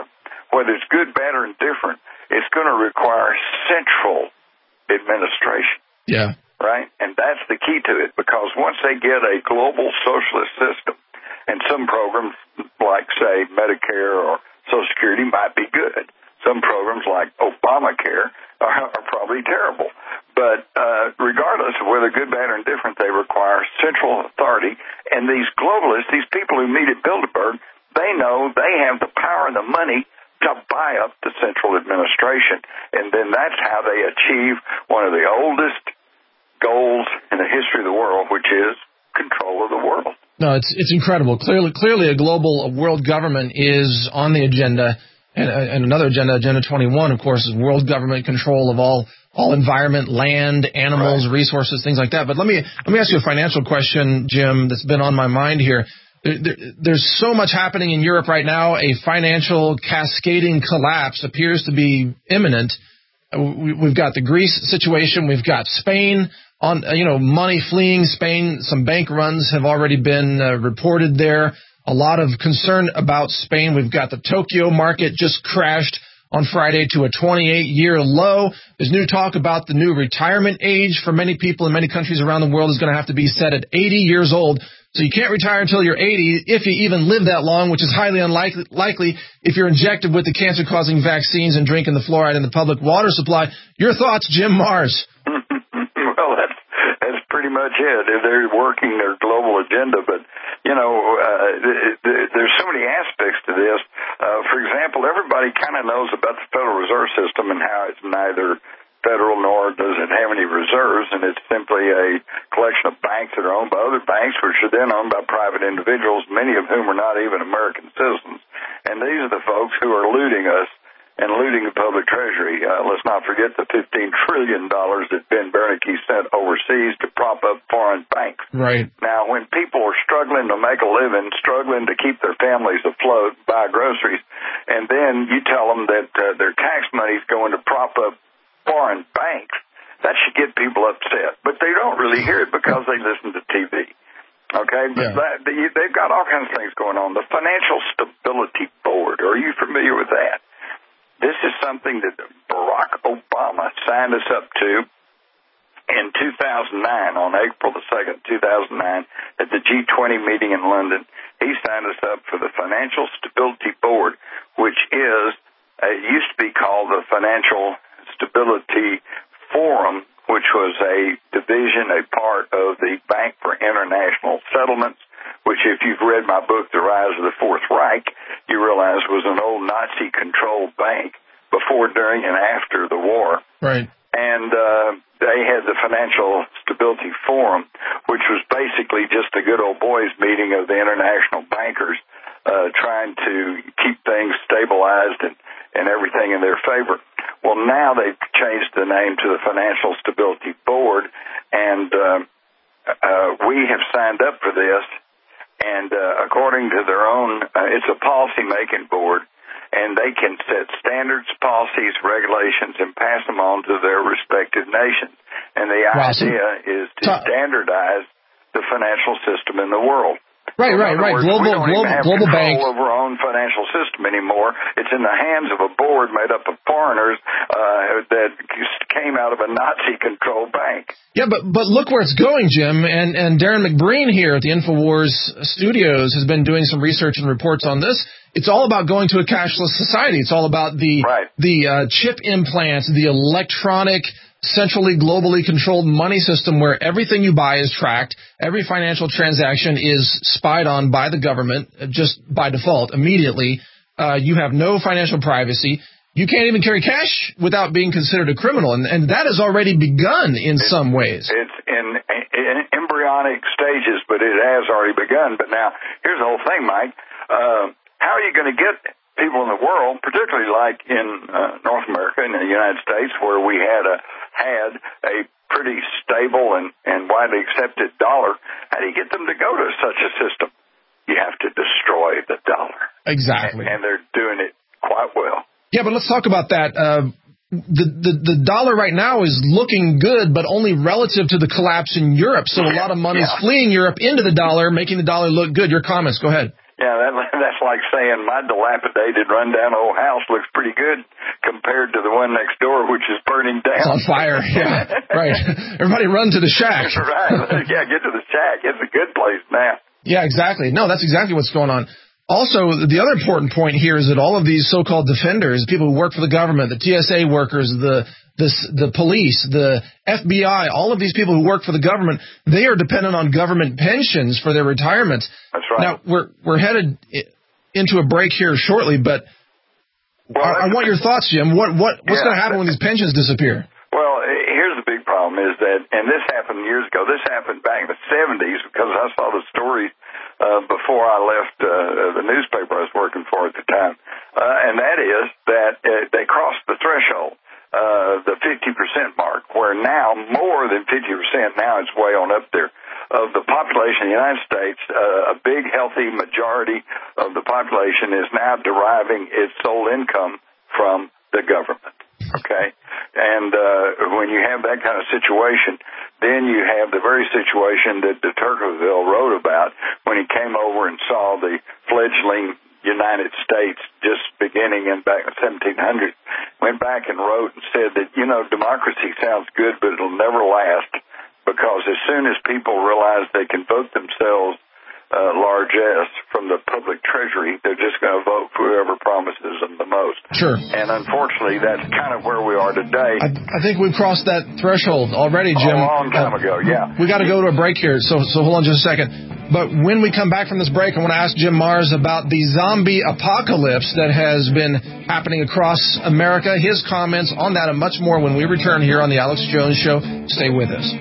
whether it's good, bad, or indifferent, it's going to require central administration. Yeah. Right? And that's the key to it, because once they get a global socialist system, and some programs like, say, Medicare or Social Security might be good. Some programs like Obamacare are, are probably terrible. But uh, regardless of whether good, bad, or indifferent, they require central authority. And these globalists, these people who meet at Bilderberg, they know they have the power and the money to buy up the central administration. And then that's how they achieve one of the oldest goals in the history of the world, which is control of the world. No, it's it's incredible. Clearly, clearly, a global world government is on the agenda, and, and another agenda, Agenda twenty-one, of course, is world government control of all all environment, land, animals, right. resources, things like that. But let me let me ask you a financial question, Jim, that's been on my mind here. There, there, there's so much happening in Europe right now. A financial cascading collapse appears to be imminent. We, we've got the Greece situation. We've got Spain. On, you know, money fleeing Spain. Some bank runs have already been uh, reported there. A lot of concern about Spain. We've got the Tokyo market just crashed on Friday to a twenty-eight year low. There's new talk about the new retirement age for many people in many countries around the world is going to have to be set at eighty years old. So you can't retire until you're eighty, if you even live that long, which is highly unlikely likely if you're injected with the cancer-causing vaccines and drinking the fluoride in the public water supply. Your thoughts, Jim Mars? Well, that's, that's pretty much it. They're working their global agenda, but, you know, uh, there's so many aspects to this. Uh, for example, everybody kind of knows about the Federal Reserve System and how it's neither federal nor does it have any reserves, and it's simply a collection of banks that are owned by other banks, which are then owned by private individuals, many of whom are not even American citizens. And these are the folks who are looting us and looting the public treasury. Uh, let's not forget the fifteen trillion dollars that Ben Bernanke sent overseas to prop up foreign banks. Right. Now, when people are struggling to make a living, struggling to keep their families afloat, buy groceries, and then you tell them that uh, their tax money is going to prop up foreign banks, that should get people upset. But they don't really hear it because they listen to T V. Okay? But Yeah. that, they, they've got all kinds of things going on. The Financial Stability Board, are you familiar with that? This is something that Barack Obama signed us up to in two thousand nine, on April the second, two thousand nine, at the G twenty meeting in London. He signed us up for the Financial Stability Board, which is, uh, it used to be called the Financial Stability Forum, which was a division, a part of the Bank for International Settlements, which, if you've read my book, The Rise of the Fourth Reich, you realize was an old Nazi-controlled bank before, during, and after the war. Right. And uh, they had the Financial Stability Forum, which was basically just a good old boys meeting of the international bankers uh, trying to keep things stabilized and, and everything in their favor. Well, now they've changed the name to the Financial Stability Board, and uh, uh, we have signed up for this. And uh, according to their own, uh, it's a policy-making board, and they can set standards, policies, regulations, and pass them on to their respective nations. And the Wow, so- idea is to Ta- standardize the financial system in the world. Right, So in right, other right. words, Global, we don't global, even have global control bank. over our own financial system anymore. It's in the hands of a board made up of foreigners uh, that came out of a Nazi-controlled bank. Yeah, but but look where it's going, Jim. And and Darren McBreen here at the InfoWars Studios has been doing some research and reports on this. It's all about going to a cashless society. It's all about the right. the uh, chip implants, the electronic, centrally, globally controlled money system where everything you buy is tracked. Every financial transaction is spied on by the government just by default, immediately. Uh, you have no financial privacy. You can't even carry cash without being considered a criminal, and, and that has already begun in it's, some ways. It's in, in embryonic stages, but it has already begun. But now, here's the whole thing, Mike. Uh, how are you going to get people in the world, particularly like in uh, North America and the United States, where we had a had a pretty stable and, and widely accepted dollar, how do you get them to go to such a system? You have to destroy the dollar. Exactly. And, and they're doing it quite well. Yeah, but let's talk about that. Uh, the, the the dollar right now is looking good, but only relative to the collapse in Europe. So a lot of money is yeah. fleeing Europe into the dollar, making the dollar look good. Your comments, go ahead. Yeah, that, that's like saying my dilapidated, run-down old house looks pretty good compared to the one next door, which is burning down. It's on fire, yeah, right. Everybody run to the shack. Right, yeah, get to the shack. It's a good place now. Yeah, exactly. No, that's exactly what's going on. Also, the other important point here is that all of these so-called defenders, people who work for the government, the T S A workers, the the, the police, the F B I, all of these people who work for the government, they are dependent on government pensions for their retirements. That's right. Now, we're we're headed into a break here shortly, but well, I, I want your thoughts, Jim. What what what's yeah, going to happen when these pensions disappear? Well, here's the big problem is that, and this happened years ago. This happened back in the seventies because I saw the story uh, before I left uh, the newspaper I was working for at the time, uh, and that is that uh, they crossed the threshold. Uh, the fifty percent mark, where now more than fifty percent, now it's way on up there, of the population of the United States, uh, a big, healthy majority of the population is now deriving its sole income from the government, okay? And uh, when you have that kind of situation, then you have the very situation that de Tocqueville wrote about when he came over and saw the fledgling United States just beginning in back in seventeen hundred, went back and wrote and said that, you know, democracy sounds good, but it'll never last, because as soon as people realize they can vote themselves uh, largesse from the public treasury, they're just going to vote for whoever promises them the most. Sure. And unfortunately, that's kind of where we are today. I, I think we've crossed that threshold already, Jim. A long time uh, ago, yeah. We got to go to a break here, so so hold on just a second. But when we come back from this break, I want to ask Jim Marrs about the zombie apocalypse that has been happening across America, his comments on that and much more when we return here on The Alex Jones Show. Stay with us.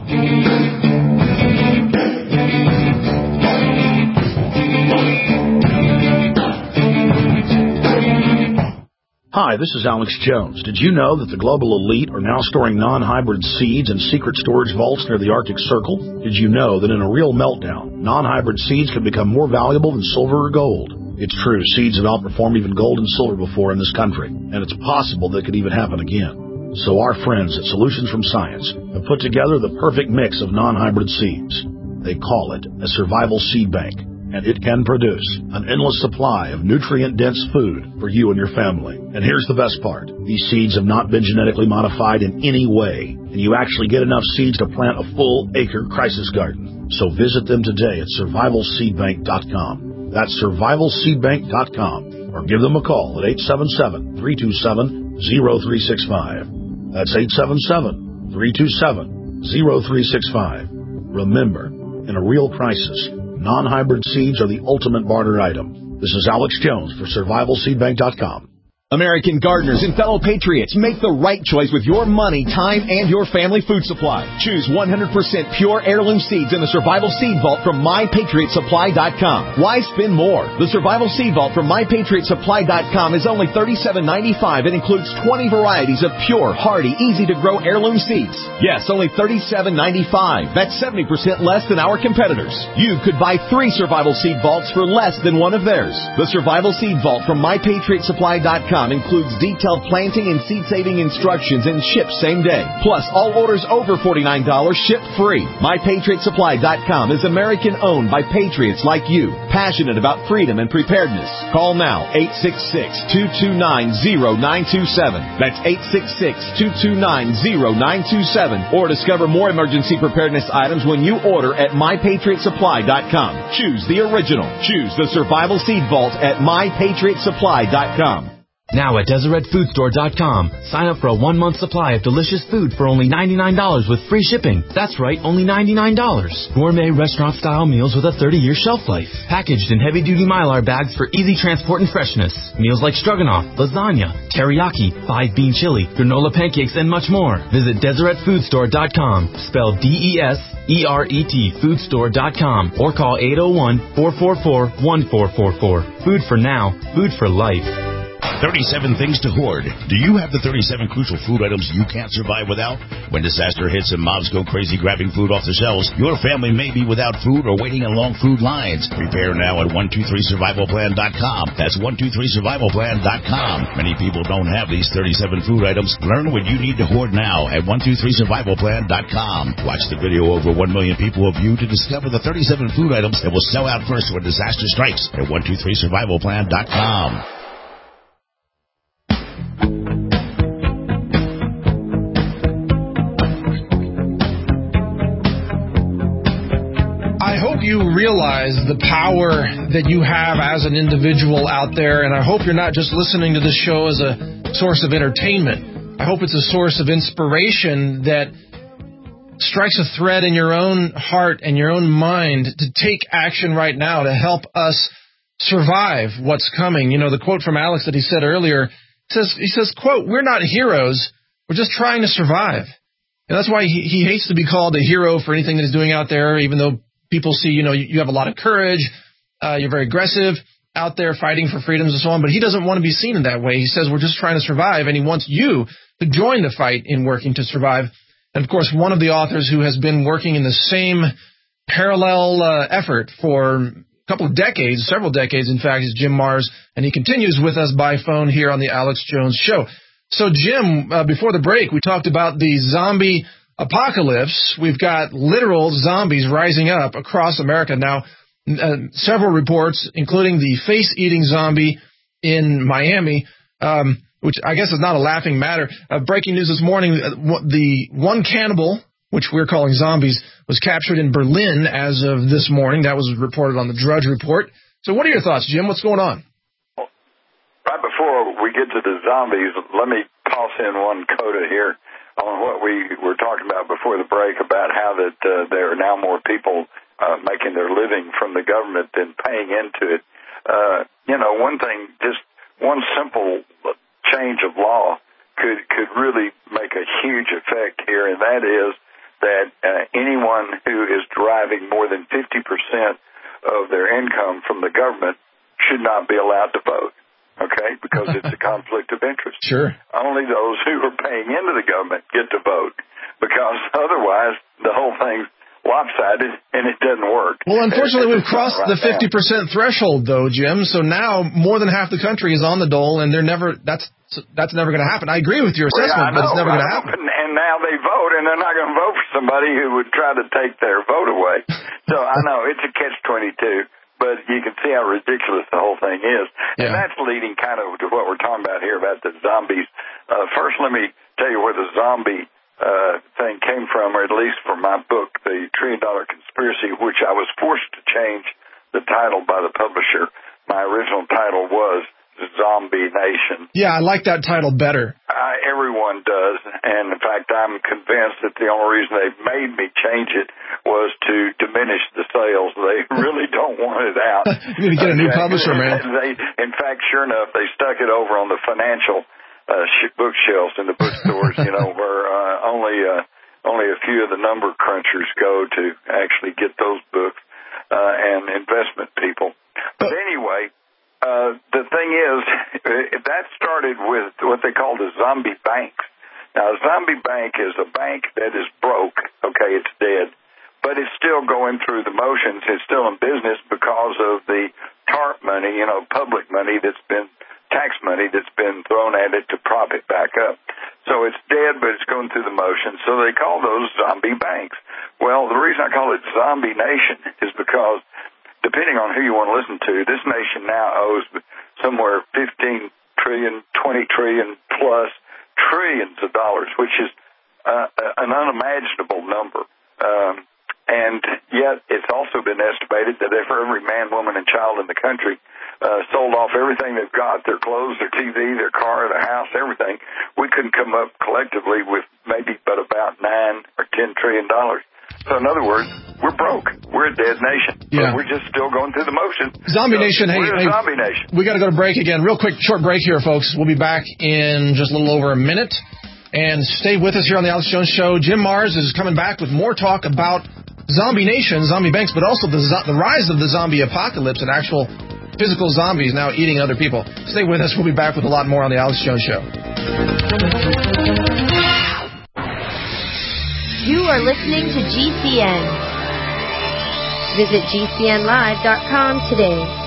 Hi, this is Alex Jones. Did you know that the global elite are now storing non-hybrid seeds in secret storage vaults near the Arctic Circle? Did you know that in a real meltdown, non-hybrid seeds can become more valuable than silver or gold? It's true, seeds have outperformed even gold and silver before in this country, and it's possible that could even happen again. So our friends at Solutions from Science have put together the perfect mix of non-hybrid seeds. They call it a survival seed bank, and it can produce an endless supply of nutrient-dense food for you and your family. And here's the best part. These seeds have not been genetically modified in any way, and you actually get enough seeds to plant a full-acre crisis garden. So visit them today at survival seed bank dot com. That's survival seed bank dot com. Or give them a call at eight seven seven, three two seven, zero three six five. That's eight seven seven, three two seven, zero three six five. Remember, in a real crisis, non-hybrid seeds are the ultimate barter item. This is Alex Jones for survival seed bank dot com. American gardeners and fellow patriots, make the right choice with your money, time, and your family food supply. Choose one hundred percent pure heirloom seeds in the Survival Seed Vault from my patriot supply dot com. Why spend more? The Survival Seed Vault from my patriot supply dot com is only thirty-seven ninety-five and includes twenty varieties of pure, hardy, easy-to-grow heirloom seeds. Yes, only thirty-seven ninety-five. That's seventy percent less than our competitors. You could buy three Survival Seed Vaults for less than one of theirs. The Survival Seed Vault from my patriot supply dot com includes detailed planting and seed-saving instructions and ships same day. Plus, all orders over forty-nine dollars ship free. my patriot supply dot com is American-owned by patriots like you, passionate about freedom and preparedness. Call now, eight six six, two two nine, zero nine two seven. That's eight six six, two two nine, zero nine two seven. Or discover more emergency preparedness items when you order at my patriot supply dot com. Choose the original. Choose the Survival Seed Vault at my patriot supply dot com. Now at Deseret Food Store dot com, sign up for a one-month supply of delicious food for only ninety-nine dollars with free shipping. That's right, only ninety-nine dollars. Gourmet restaurant-style meals with a thirty-year shelf life. Packaged in heavy-duty Mylar bags for easy transport and freshness. Meals like stroganoff, lasagna, teriyaki, five-bean chili, granola pancakes, and much more. Visit Deseret Food Store dot com, spelled D E S E R E T Food Store dot com, or call eight oh one, four four four, one four four four. Food for now, food for life. thirty-seven Things to Hoard. Do you have the thirty-seven crucial food items you can't survive without? When disaster hits and mobs go crazy grabbing food off the shelves, your family may be without food or waiting in long food lines. Prepare now at one two three survival plan dot com. That's one two three survival plan dot com. Many people don't have these thirty-seven food items. Learn what you need to hoard now at one two three survival plan dot com. Watch the video over one million people have viewed to discover the thirty-seven food items that will sell out first when disaster strikes at one two three survival plan dot com. I hope you realize the power that you have as an individual out there, and I hope you're not just listening to this show as a source of entertainment. I hope it's a source of inspiration that strikes a thread in your own heart and your own mind to take action right now to help us survive what's coming. You know, the quote from Alex that he said earlier says, he says, quote, "We're not heroes. We're just trying to survive." And that's why he, he hates to be called a hero for anything that he's doing out there, even though people see, you know, you, you have a lot of courage, uh, you're very aggressive out there fighting for freedoms and so on, but he doesn't want to be seen in that way. He says, we're just trying to survive, and he wants you to join the fight in working to survive. And, of course, one of the authors who has been working in the same parallel uh, effort for a couple of decades, several decades, in fact, is Jim Marrs, and he continues with us by phone here on the Alex Jones Show. So, Jim, uh, before the break, we talked about the zombie apocalypse. We've got literal zombies rising up across America now. Uh, several reports, including the face-eating zombie in Miami, um, which I guess is not a laughing matter. Uh, breaking news this morning, uh, the one cannibal, which we're calling zombies, was captured in Berlin as of this morning. That was reported on the Drudge Report. So what are your thoughts, Jim? What's going on? Well, right before we get to the zombies, let me toss in one coda here on what we were talking about before the break about how that uh, there are now more people uh, making their living from the government than paying into it. Uh, you know, one thing, just one simple change of law could could really make a huge effect here, and that is that uh, anyone who is deriving more than fifty percent of their income from the government should not be allowed to vote, okay, because it's a conflict of interest. Sure. Only those who are paying into the government get to vote, because otherwise the whole thing's lopsided and it doesn't work. Well, unfortunately, we've crossed right the fifty percent now. Threshold, though, Jim. So now more than half the country is on the dole, and they're never. That's that's never going to happen. I agree with your assessment, well, yeah, but it's never going to happen. And, and now they vote, and they're not going to vote for somebody who would try to take their vote away. So I know it's a catch twenty-two, but you can see how ridiculous the whole thing is, yeah. And that's leading kind of to what we're talking about here about the zombies. Uh, first, let me tell you where the zombie Uh, thing came from, or at least from my book, The Trillion Dollar Conspiracy, which I was forced to change the title by the publisher. My original title was Zombie Nation. Yeah, I like that title better. Uh, everyone does, and in fact, I'm convinced that the only reason they made me change it was to diminish the sales. They really don't want it out. You're going to get a new publisher, man. They, in fact, sure enough, they stuck it over on the financial Uh, bookshelves in the bookstores, you know, where uh, only uh, only a few of the number crunchers go to actually get those books uh, and investment people. But anyway, uh, the thing is, that started with what they call the zombie banks. Now, a zombie bank is a bank that is broke. Okay, it's dead, but it's still going through the motions. It's still in business because of the TARP money, you know, public money that's been tax money that's been thrown at it to prop it back up. So it's dead, but it's going through the motions. So they call those zombie banks. Well, the reason I call it Zombie Nation is because, depending on who you want to listen to, this nation now owes somewhere fifteen trillion, twenty trillion plus trillions of dollars, which is uh, an unimaginable number. Um, and yet it's also been estimated that if every man, woman, and child in the country Uh, sold off everything they've got, their clothes, their T V, their car, their house, everything, we couldn't come up collectively with maybe but about nine or ten trillion dollars. So in other words, we're broke. We're a dead nation. Yeah. But we're just still going through the motion. Zombie so Nation, hey, we're a hey, zombie nation. We got to go to break again. Real quick, short break here, folks. We'll be back in just a little over a minute. And stay with us here on the Alex Jones Show. Jim Marrs is coming back with more talk about Zombie Nation, zombie banks, but also the, the rise of the zombie apocalypse, an actual physical zombies now eating other people. Stay with us. We'll be back with a lot more on The Alex Jones Show. You are listening to G C N. Visit G C N live dot com today.